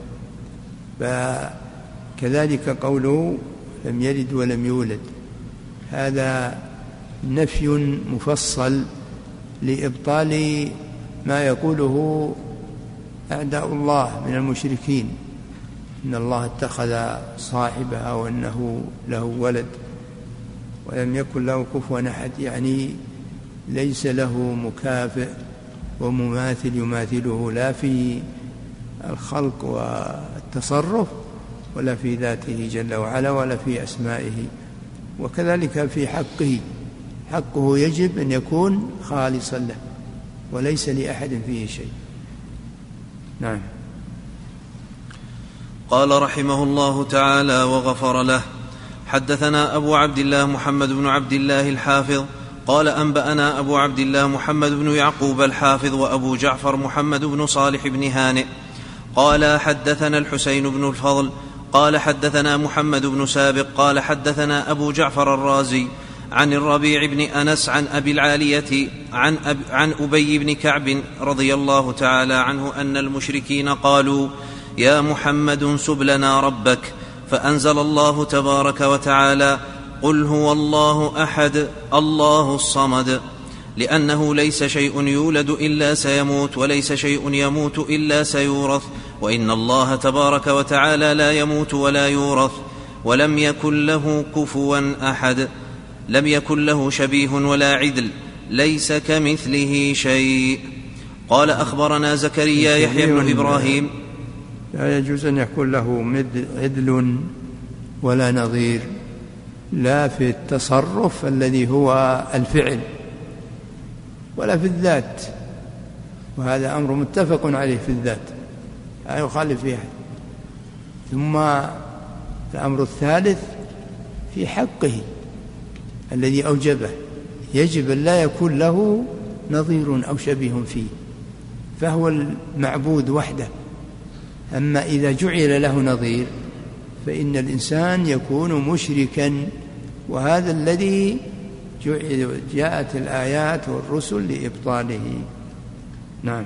فكذلك قوله لم يلد ولم يولد، هذا نفي مفصل لإبطال ما يقوله أعداء الله من المشركين، إن الله اتخذ صاحبها وأنه له ولد ولم يكن له كفوا أحد، يعني ليس له مكافئ ومماثل يماثله، لا في الخلق والتصرف ولا في ذاته جل وعلا ولا في أسمائه. وكذلك في حقه يجب أن يكون خالصا له وليس لأحد فيه شيء. نعم. قال رحمه الله تعالى وغفر له: حدثنا أبو عبد الله محمد بن عبد الله الحافظ قال أنبأنا أبو عبد الله محمد بن يعقوب الحافظ وأبو جعفر محمد بن صالح بن هانئ قال حدثنا الحسين بن الفضل قال حدثنا محمد بن سابق قال حدثنا أبو جعفر الرازي عن الربيع بن أنس عن أبي العالية عن أبي بن كعب رضي الله تعالى عنه أن المشركين قالوا: يا محمد سب لنا ربك، فأنزل الله تبارك وتعالى: قل هو الله أحد الله الصمد، لأنه ليس شيء يولد إلا سيموت، وليس شيء يموت إلا سيورث، وإن الله تبارك وتعالى لا يموت ولا يورث، ولم يكن له كفوا أحد، لم يكن له شبيه ولا عدل، ليس كمثله شيء. قال: أخبرنا زكريا يحيى بن إبراهيم. لا يجوز أن يكون له عدل ولا نظير، لا في التصرف الذي هو الفعل ولا في الذات، وهذا أمر متفق عليه في الذات لا يخالف فيها. ثم الأمر الثالث في حقه الذي أوجبه، يجب أن لا يكون له نظير أو شبيه فيه، فهو المعبود وحده. أما إذا جعل له نظير فإن الإنسان يكون مشركا، وهذا الذي جاءت الآيات والرسل لإبطاله. نعم.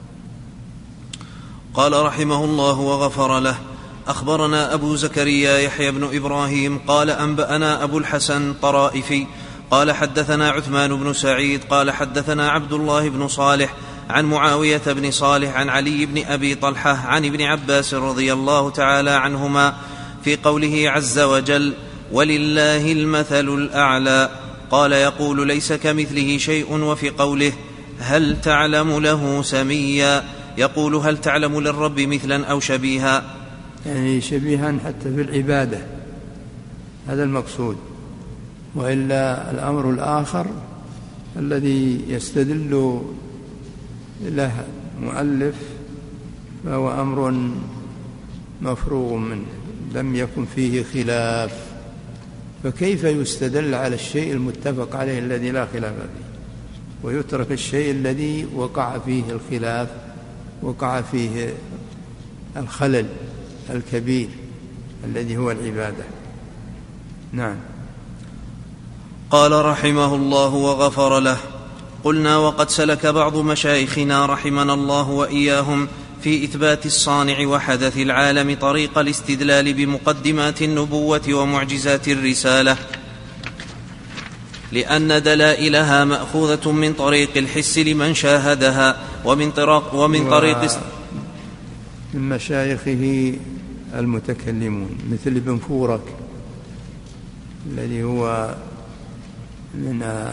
قال رحمه الله وغفر له: أخبرنا أبو زكريا يحيى بن إبراهيم قال: أنبأنا أبو الحسن طرائفي قال: حدثنا عثمان بن سعيد قال: حدثنا عبد الله بن صالح عن معاوية بن صالح عن علي بن أبي طلحة عن ابن عباس رضي الله تعالى عنهما في قوله عز وجل: ولله المثل الأعلى، قال: يقول: ليس كمثله شيء. وفي قوله: هل تعلم له سميا، يقول: هل تعلم للرب مثلا أو شبيها، يعني شبيها حتى في العبادة، هذا المقصود. وإلا الأمر الآخر الذي يستدل له مؤلف فهو أمر مفروغ منه، لم يكن فيه خلاف، فكيف يستدل على الشيء المتفق عليه الذي لا خلاف فيه، ويترك الشيء الذي وقع فيه الخلاف، وقع فيه الخلل الكبير الذي هو العبادة. نعم. قال رحمه الله وغفر له: قلنا: وقد سلك بعض مشايخنا رحمنا الله وإياهم في إثبات الصانع وحدث العالم طريق الاستدلال بمقدمات النبوة ومعجزات الرسالة، لأن دلائلها مأخوذة من طريق الحس لمن شاهدها، ومن طريق من مشايخه المتكلمون مثل ابن فورك الذي هو من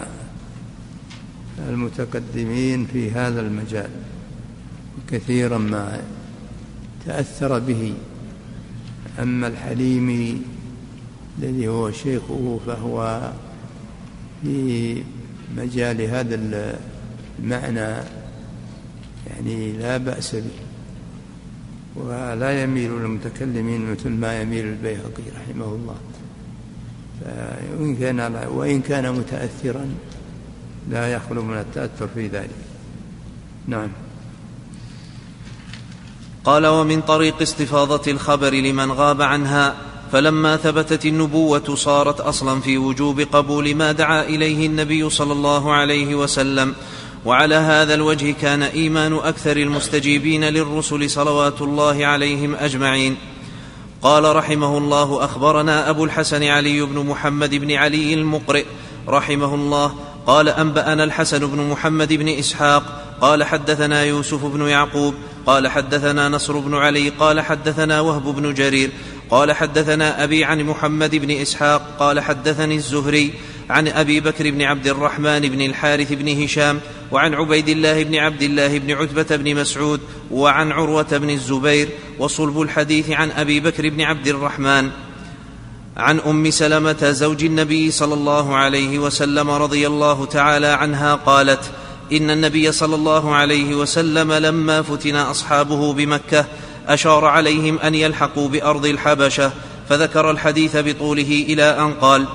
المتقدمين في هذا المجال، كثيرا ما تأثر به. أما الحليمي الذي هو شيخه فهو في مجال هذا المعنى يعني لا بأس به، ولا يميل للمتكلمين مثل ما يميل البيهقي رحمه الله، وإن كان متأثرا لا يخلو من التأثر في ذلك. نعم. قال: ومن طريق استفاضة الخبر لمن غاب عنها، فلما ثبتت النبوة صارت أصلا في وجوب قبول ما دعا إليه النبي صلى الله عليه وسلم، وعلى هذا الوجه كان إيمان أكثر المستجيبين للرسل صلوات الله عليهم أجمعين. قال رحمه الله: أخبرنا أبو الحسن علي بن محمد بن علي المقرئ رحمه الله قال: أنبأنا الحسن بن محمد بن إسحاق قال: حدثنا يوسف بن يعقوب قال: حدثنا نصر بن علي قال: حدثنا وهب بن جرير قال: حدثنا أبي عن محمد بن إسحاق قال: حدثني الزهري عن أبي بكر بن عبد الرحمن بن الحارث بن هشام وعن عبيد الله بن عبد الله بن عتبة بن مسعود وعن عروة بن الزبير، وصلب الحديث عن أبي بكر بن عبد الرحمن عن أم سلمة زوج النبي صلى الله عليه وسلم رضي الله تعالى عنها قالت: إن النبي صلى الله عليه وسلم لما فتن أصحابه بمكة أشار عليهم أن يلحقوا بأرض الحبشة، فذكر الحديث بطوله إلى أن قال: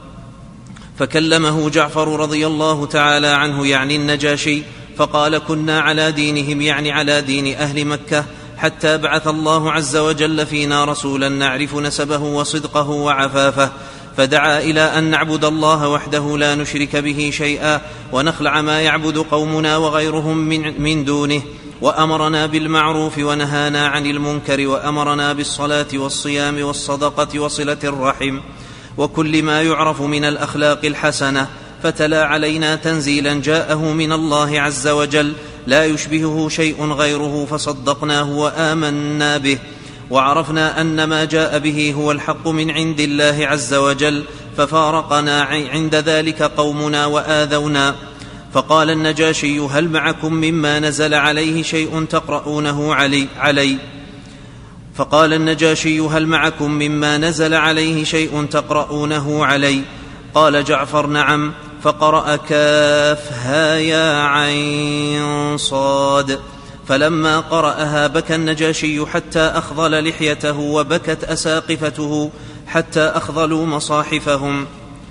فكلمه جعفر رضي الله تعالى عنه يعني النجاشي، فقال: كنا على دينهم يعني على دين أهل مكة، حتى بعث الله عز وجل فينا رسولا نعرف نسبه وصدقه وعفافه، فدعا إلى أن نعبد الله وحده لا نشرك به شيئا ونخلع ما يعبد قومنا وغيرهم من دونه، وأمرنا بالمعروف ونهانا عن المنكر، وأمرنا بالصلاة والصيام والصدقة وصلة الرحم وكل ما يعرف من الأخلاق الحسنة. فتلا علينا تنزيلا جاءه من الله عز وجل لا يشبهه شيء غيره، فصدقناه وآمنا به، وعرفنا أن ما جاء به هو الحق من عند الله عز وجل. ففارقنا عند ذلك قومنا وآذونا. فقال النجاشي: هل معكم مما نزل عليه شيء تقرؤونه علي؟ فقال النجاشي: هل معكم مما نزل عليه شيء تقرؤونه علي؟ قال جعفر: نعم. فقرأ كافها يا عين صاد. فلما قرأها بكى النجاشي حتى أخضل لحيته، وبكت أساقفته حتى أخضلوا مصاحفهم.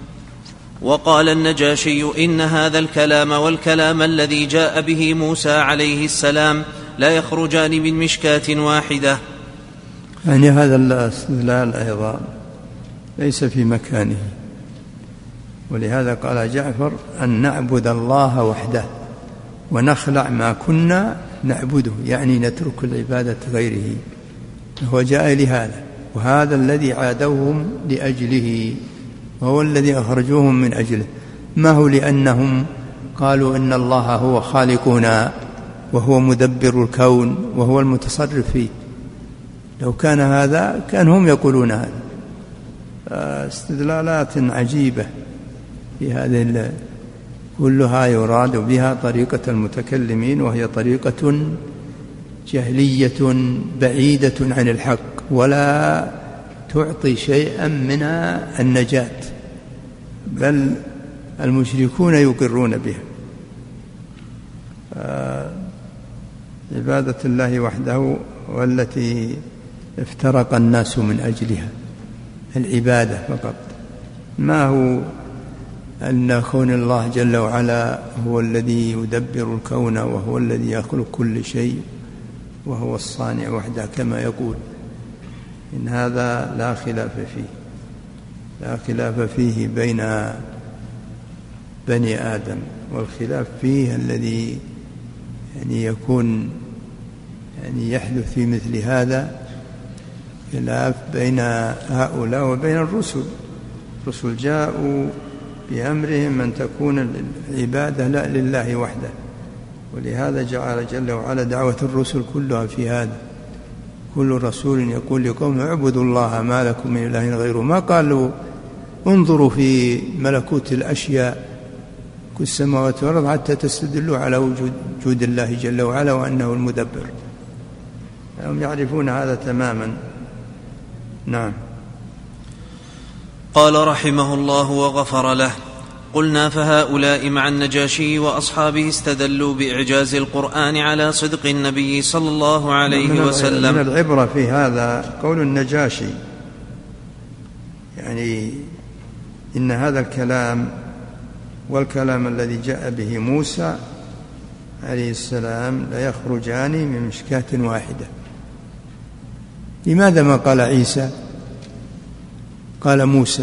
وقال النجاشي: إن هذا الكلام والكلام الذي جاء به موسى عليه السلام لا يخرجان من مشكاة واحدة. يعني هذا الاستدلال أيضا ليس في مكانه، ولهذا قال جعفر: أن نعبد الله وحده ونخلع ما كنا نعبده، يعني نترك العبادة غيره. هو جاء لهذا، وهذا الذي عادوهم لأجله، وهو الذي أخرجوهم من أجله، ما هو لأنهم قالوا إن الله هو خالقنا وهو مدبر الكون وهو المتصرف فيه. لو كان هذا كان هم يقولون هذا. استدلالات عجيبة في هذه كلها يراد بها طريقة المتكلمين، وهي طريقة جهلية بعيدة عن الحق، ولا تعطي شيئا من النجاة، بل المشركون يقرون بها. عبادة الله وحده والتي افترق الناس من أجلها، العبادة فقط، ما هو أن كون الله جل وعلا هو الذي يدبر الكون وهو الذي يخلق كل شيء وهو الصانع وحده كما يقول. إن هذا لا خلاف فيه بين بني آدم، والخلاف فيه الذي يعني يكون يعني يحدث في مثل هذا خلاف بين هؤلاء وبين الرسل. الرسل جاءوا بأمرهم أن تكون العبادة لا لله وحده، ولهذا جعل جل وعلا دعوة الرسل كلها في هذا. كل رسول يقول لقوم: اعبدوا الله ما لكم من إله غيره. ما قالوا انظروا في ملكوت الأشياء كل السماوات والأرض حتى تستدلوا على وجود الله جل وعلا وأنه المدبر. هم يعرفون هذا تماما. نعم. قال رحمه الله وغفر له: قلنا: فهؤلاء مع النجاشي وأصحابه استدلوا بإعجاز القرآن على صدق النبي صلى الله عليه وسلم. من العبرة في هذا قول النجاشي، يعني إن هذا الكلام والكلام الذي جاء به موسى عليه السلام لا يخرجان من مشكاة واحدة. لماذا ما قال عيسى؟ قال موسى.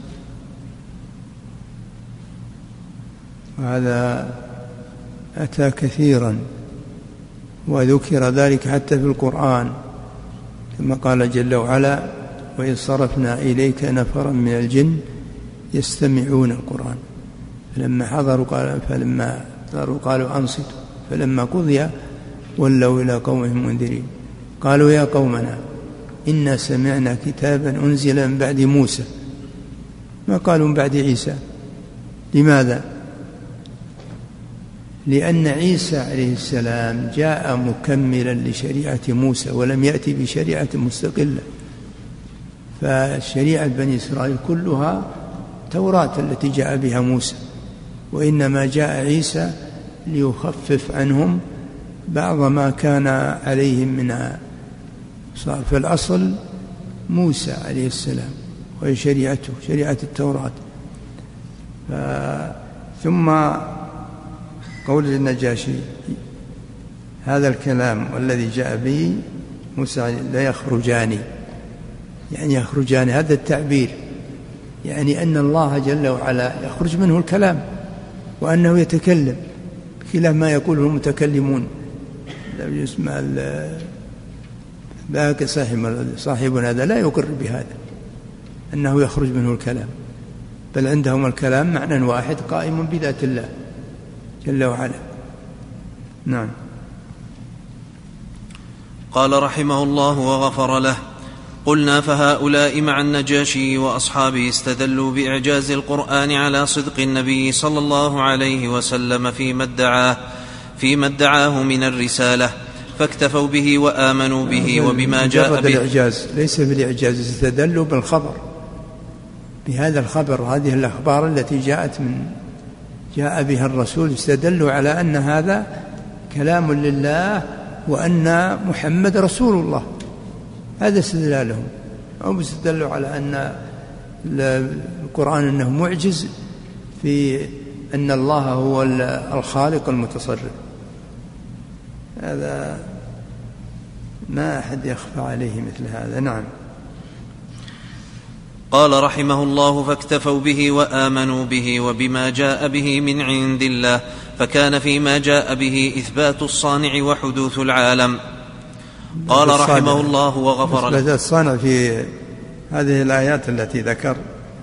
وهذا أتى كثيرا، وذكر ذلك حتى في القرآن، كما قال جل وعلا: وإذ صرفنا إليك نفرا من الجن يستمعون القرآن فلما حضروا قالوا أنصتوا فلما قضي ولوا إلى قومهم منذرين قالوا: يا قومنا إنا سمعنا كتابا أنزل من بعد موسى. ما قالوا من بعد عيسى. لماذا؟ لأن عيسى عليه السلام جاء مكملا لشريعة موسى ولم يأتي بشريعة مستقلة. فشريعة بني إسرائيل كلها توراة التي جاء بها موسى، وإنما جاء عيسى ليخفف عنهم بعض ما كان عليهم منها. صار في الأصل موسى عليه السلام وهي شريعته، شريعة التوراة. ثم قول النجاشي: هذا الكلام والذي جاء به موسى لا يخرجان، يعني يخرجان، هذا التعبير يعني أن الله جل وعلا يخرج منه الكلام وأنه يتكلم بخلاف ما يقوله المتكلمون. يسمع باقي صاحبنا هذا لا يقر بهذا أنه يخرج منه الكلام، بل عندهم الكلام معنى واحد قائم بذات الله جل وعلا. نعم. قال رحمه الله وغفر له: قلنا فهؤلاء مع النجاشي وأصحابه استدلوا بإعجاز القرآن على صدق النبي صلى الله عليه وسلم فيما ادعاه من الرسالة، فاكتفوا به وآمنوا به وبما جاء به. الإعجاز ليس بالإعجاز، استدلوا بالخبر، بهذا الخبر، هذه الأخبار التي جاء بها الرسول، استدلوا على أن هذا كلام لله وأن محمد رسول الله. هذا استدلالهم. أو استدلوا على أن القرآن أنه معجز في أن الله هو الخالق المتصرف. هذا ما أحد يخفى عليه مثل هذا. نعم. قال رحمه الله: فاكتفوا به وآمنوا به وبما جاء به من عند الله، فكان فيما جاء به إثبات الصانع وحدوث العالم. قال رحمه الله وغفر له: الصانع في هذه الآيات التي ذكر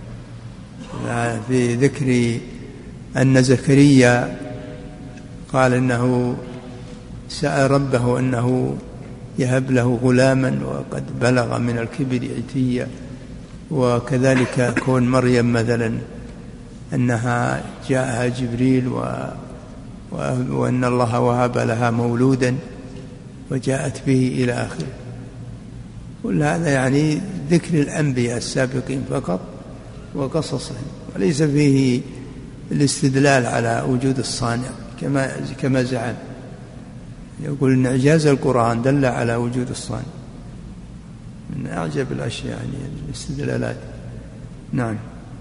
في ذكر أن زكريا قال إنه سأل ربه أنه يهب له غلاما وقد بلغ من الكبر عتيا، وكذلك كون مريم مثلا أنها جاءها جبريل وأن الله وهب لها مولودا وجاءت به إلى آخره. كل هذا يعني ذكر الأنبياء السابقين فقط وقصصهم، وليس فيه الاستدلال على وجود الصانع كما زعم. يقول إن إعجاز القرآن دل على وجود الصانع، من أعجب الأشياء يعني الاستدلالات. نعم.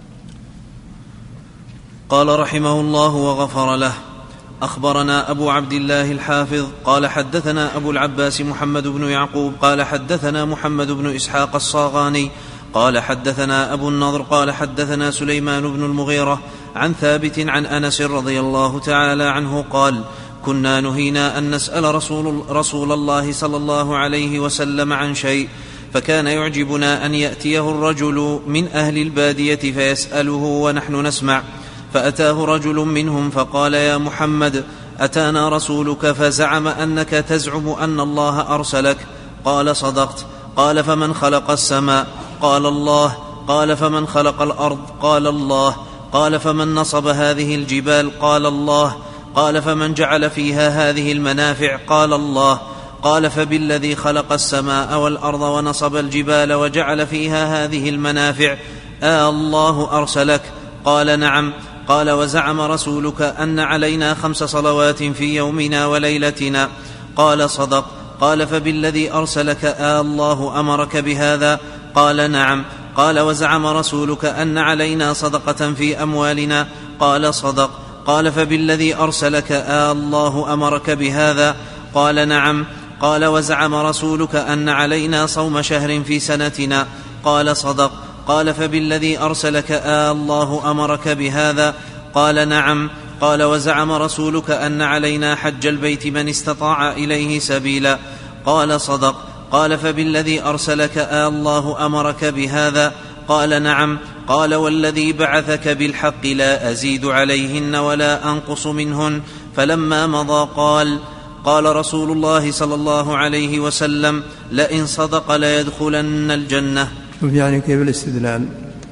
قال رحمه الله وغفر له: أخبرنا أبو عبد الله الحافظ قال حدثنا أبو العباس محمد بن يعقوب قال حدثنا محمد بن إسحاق الصاغاني قال حدثنا أبو النضر قال حدثنا سليمان بن المغيرة عن ثابت عن أنس رضي الله تعالى عنه قال: كنا نهينا أن نسأل رسول الله صلى الله عليه وسلم عن شيء، فكان يعجبنا أن يأتيه الرجل من أهل البادية فيسأله ونحن نسمع، فأتاه رجل منهم فقال: يا محمد، أتانا رسولك فزعم أنك تزعم أن الله أرسلك. قال: صدقت. قال: فمن خلق السماء؟ قال: الله. قال: فمن خلق الأرض؟ قال: الله. قال: فمن نصب هذه الجبال؟ قال: الله. قال: فمن جعل فيها هذه المنافع؟ قال: الله. قال: فبالذي خلق السماء والأرض ونصب الجبال وجعل فيها هذه المنافع الله أرسلك؟ قال: نعم. قال: وزعم رسولك أن علينا 5 صلوات في يومنا وليلتنا؟ قال: صدق. قال: فبالذي أرسلك الله أمرك بهذا؟ قال: نعم. قال: وزعم رسولك أن علينا صدقة في أموالنا؟ قال: صدق. قال: فبالذي أرسلك الله أمرك بهذا؟ قال: نعم. قال: وزعم رسولك أن علينا صوم شهر في سنتنا؟ قال: صدق. قال: فبالذي أرسلك الله أمرك بهذا؟ قال: نعم. قال: وزعم رسولك أن علينا حج البيت من استطاع إليه سبيلا؟ قال: صدق. قال: فبالذي أرسلك الله أمرك بهذا؟ قال: نعم. قال: والذي بعثك بالحق لا أزيد عليهن ولا أنقص منهن. فلما مضى قال رسول الله صلى الله عليه وسلم: لئن صدق ليدخلن الجنة. يعني كيف الاستدلال؟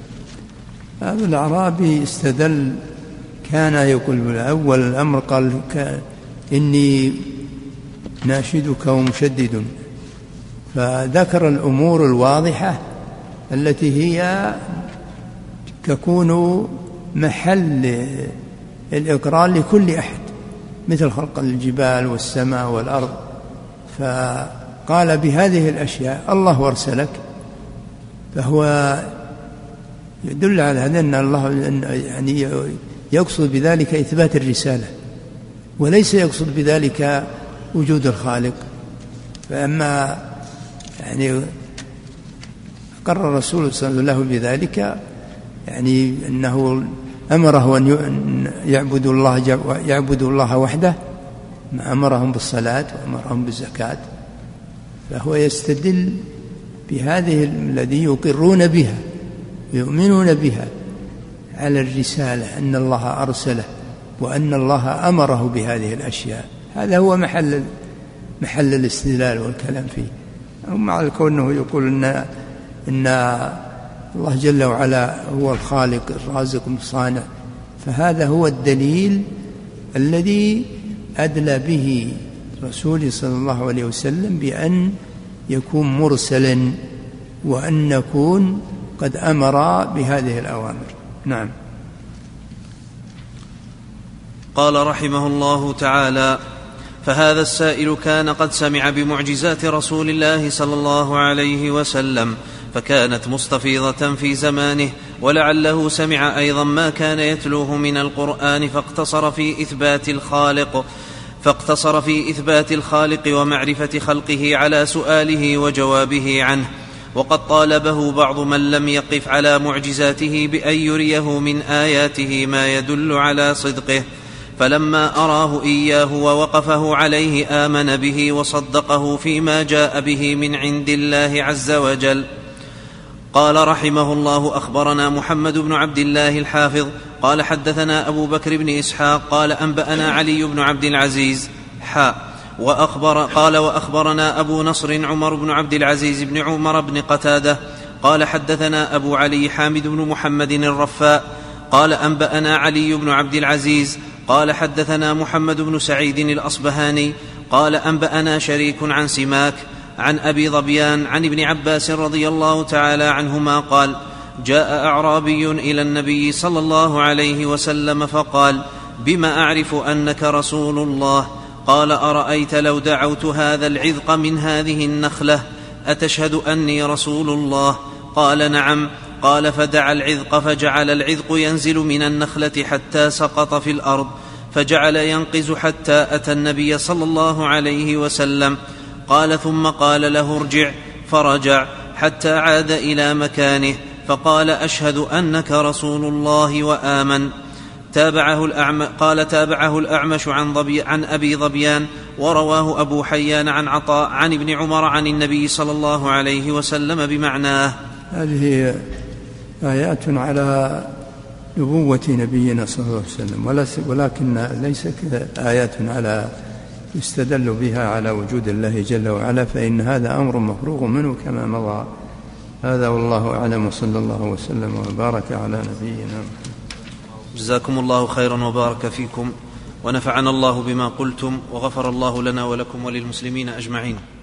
هذا الأعرابي استدل، كان يقول أول الأمر قال: إني ناشدك ومشدد، فذكر الأمور الواضحة التي هي تكون محل الإقرار لكل أحد، مثل خلق الجبال والسماء والأرض. فقال بهذه الأشياء الله أرسلك، فهو يدل على هذا أن الله يعني يقصد بذلك إثبات الرسالة، وليس يقصد بذلك وجود الخالق. فأما يعني قرر الرسول صلى الله عليه وسلم بذلك يعني أنه أمره أن يعبدوا الله وحده، أمرهم بالصلاة وأمرهم بالزكاة، فهو يستدل بهذه الذي يقرون بها ويؤمنون بها على الرسالة، أن الله أرسله وأن الله أمره بهذه الأشياء. هذا هو محل الاستدلال والكلام فيه. مع كونه يقول إن الله جل وعلا هو الخالق الرازق الصانع، فهذا هو الدليل الذي أدلى به رسول صلى الله عليه وسلم بأن يكون مرسلا وأن نكون قد أمر بهذه الأوامر. نعم. قال رحمه الله تعالى: فهذا السائل كان قد سمع بمعجزات رسول الله صلى الله عليه وسلم فكانت مستفيضة في زمانه، ولعله سمع أيضا ما كان يتلوه من القرآن فاقتصر في إثبات الخالق ومعرفة خلقه على سؤاله وجوابه عنه. وقد طالبه بعض من لم يقف على معجزاته بأن يريه من آياته ما يدل على صدقه، فلما أراه إياه ووقفه عليه آمن به وصدقه فيما جاء به من عند الله عز وجل. قال رحمه الله: أخبرنا محمد بن عبد الله الحافظ قال حدثنا أبو بكر بن إسحاق قال أنبأنا علي بن عبد العزيز وأخبرنا أبو نصر عمر بن عبد العزيز بن عمر بن قتادة قال حدثنا أبو علي حامد بن محمد الرفاء قال أنبأنا علي بن عبد العزيز قال حدثنا محمد بن سعيد الأصبهاني قال أنبأنا شريك عن سماك عن أبي ظبيان عن ابن عباس رضي الله تعالى عنهما قال: جاء أعرابي إلى النبي صلى الله عليه وسلم فقال: بما أعرف أنك رسول الله؟ قال: أرأيت لو دعوت هذا العذق من هذه النخلة أتشهد أني رسول الله؟ قال: نعم. قال: فدعا العذق فجعل العذق ينزل من النخلة حتى سقط في الأرض، فجعل ينقز حتى أتى النبي صلى الله عليه وسلم. قال: ثم قال له: ارجع، فرجع حتى عاد إلى مكانه فقال: أشهد أنك رسول الله، وآمن. تابعه الأعمش عن أبي ظبيان، ورواه أبو حيان عن عطاء عن ابن عمر عن النبي صلى الله عليه وسلم بمعناه. هذه آيات على نبوة نبينا صلى الله عليه وسلم، ولكن ليس آيات على يستدل بها على وجود الله جل وعلا، فإن هذا أمر مفروغ منه كما مضى. هذا والله أعلم، وصلى الله وسلم وبارك على نبينا. جزاكم الله خيرا وبارك فيكم، ونفعنا الله بما قلتم، وغفر الله لنا ولكم وللمسلمين أجمعين.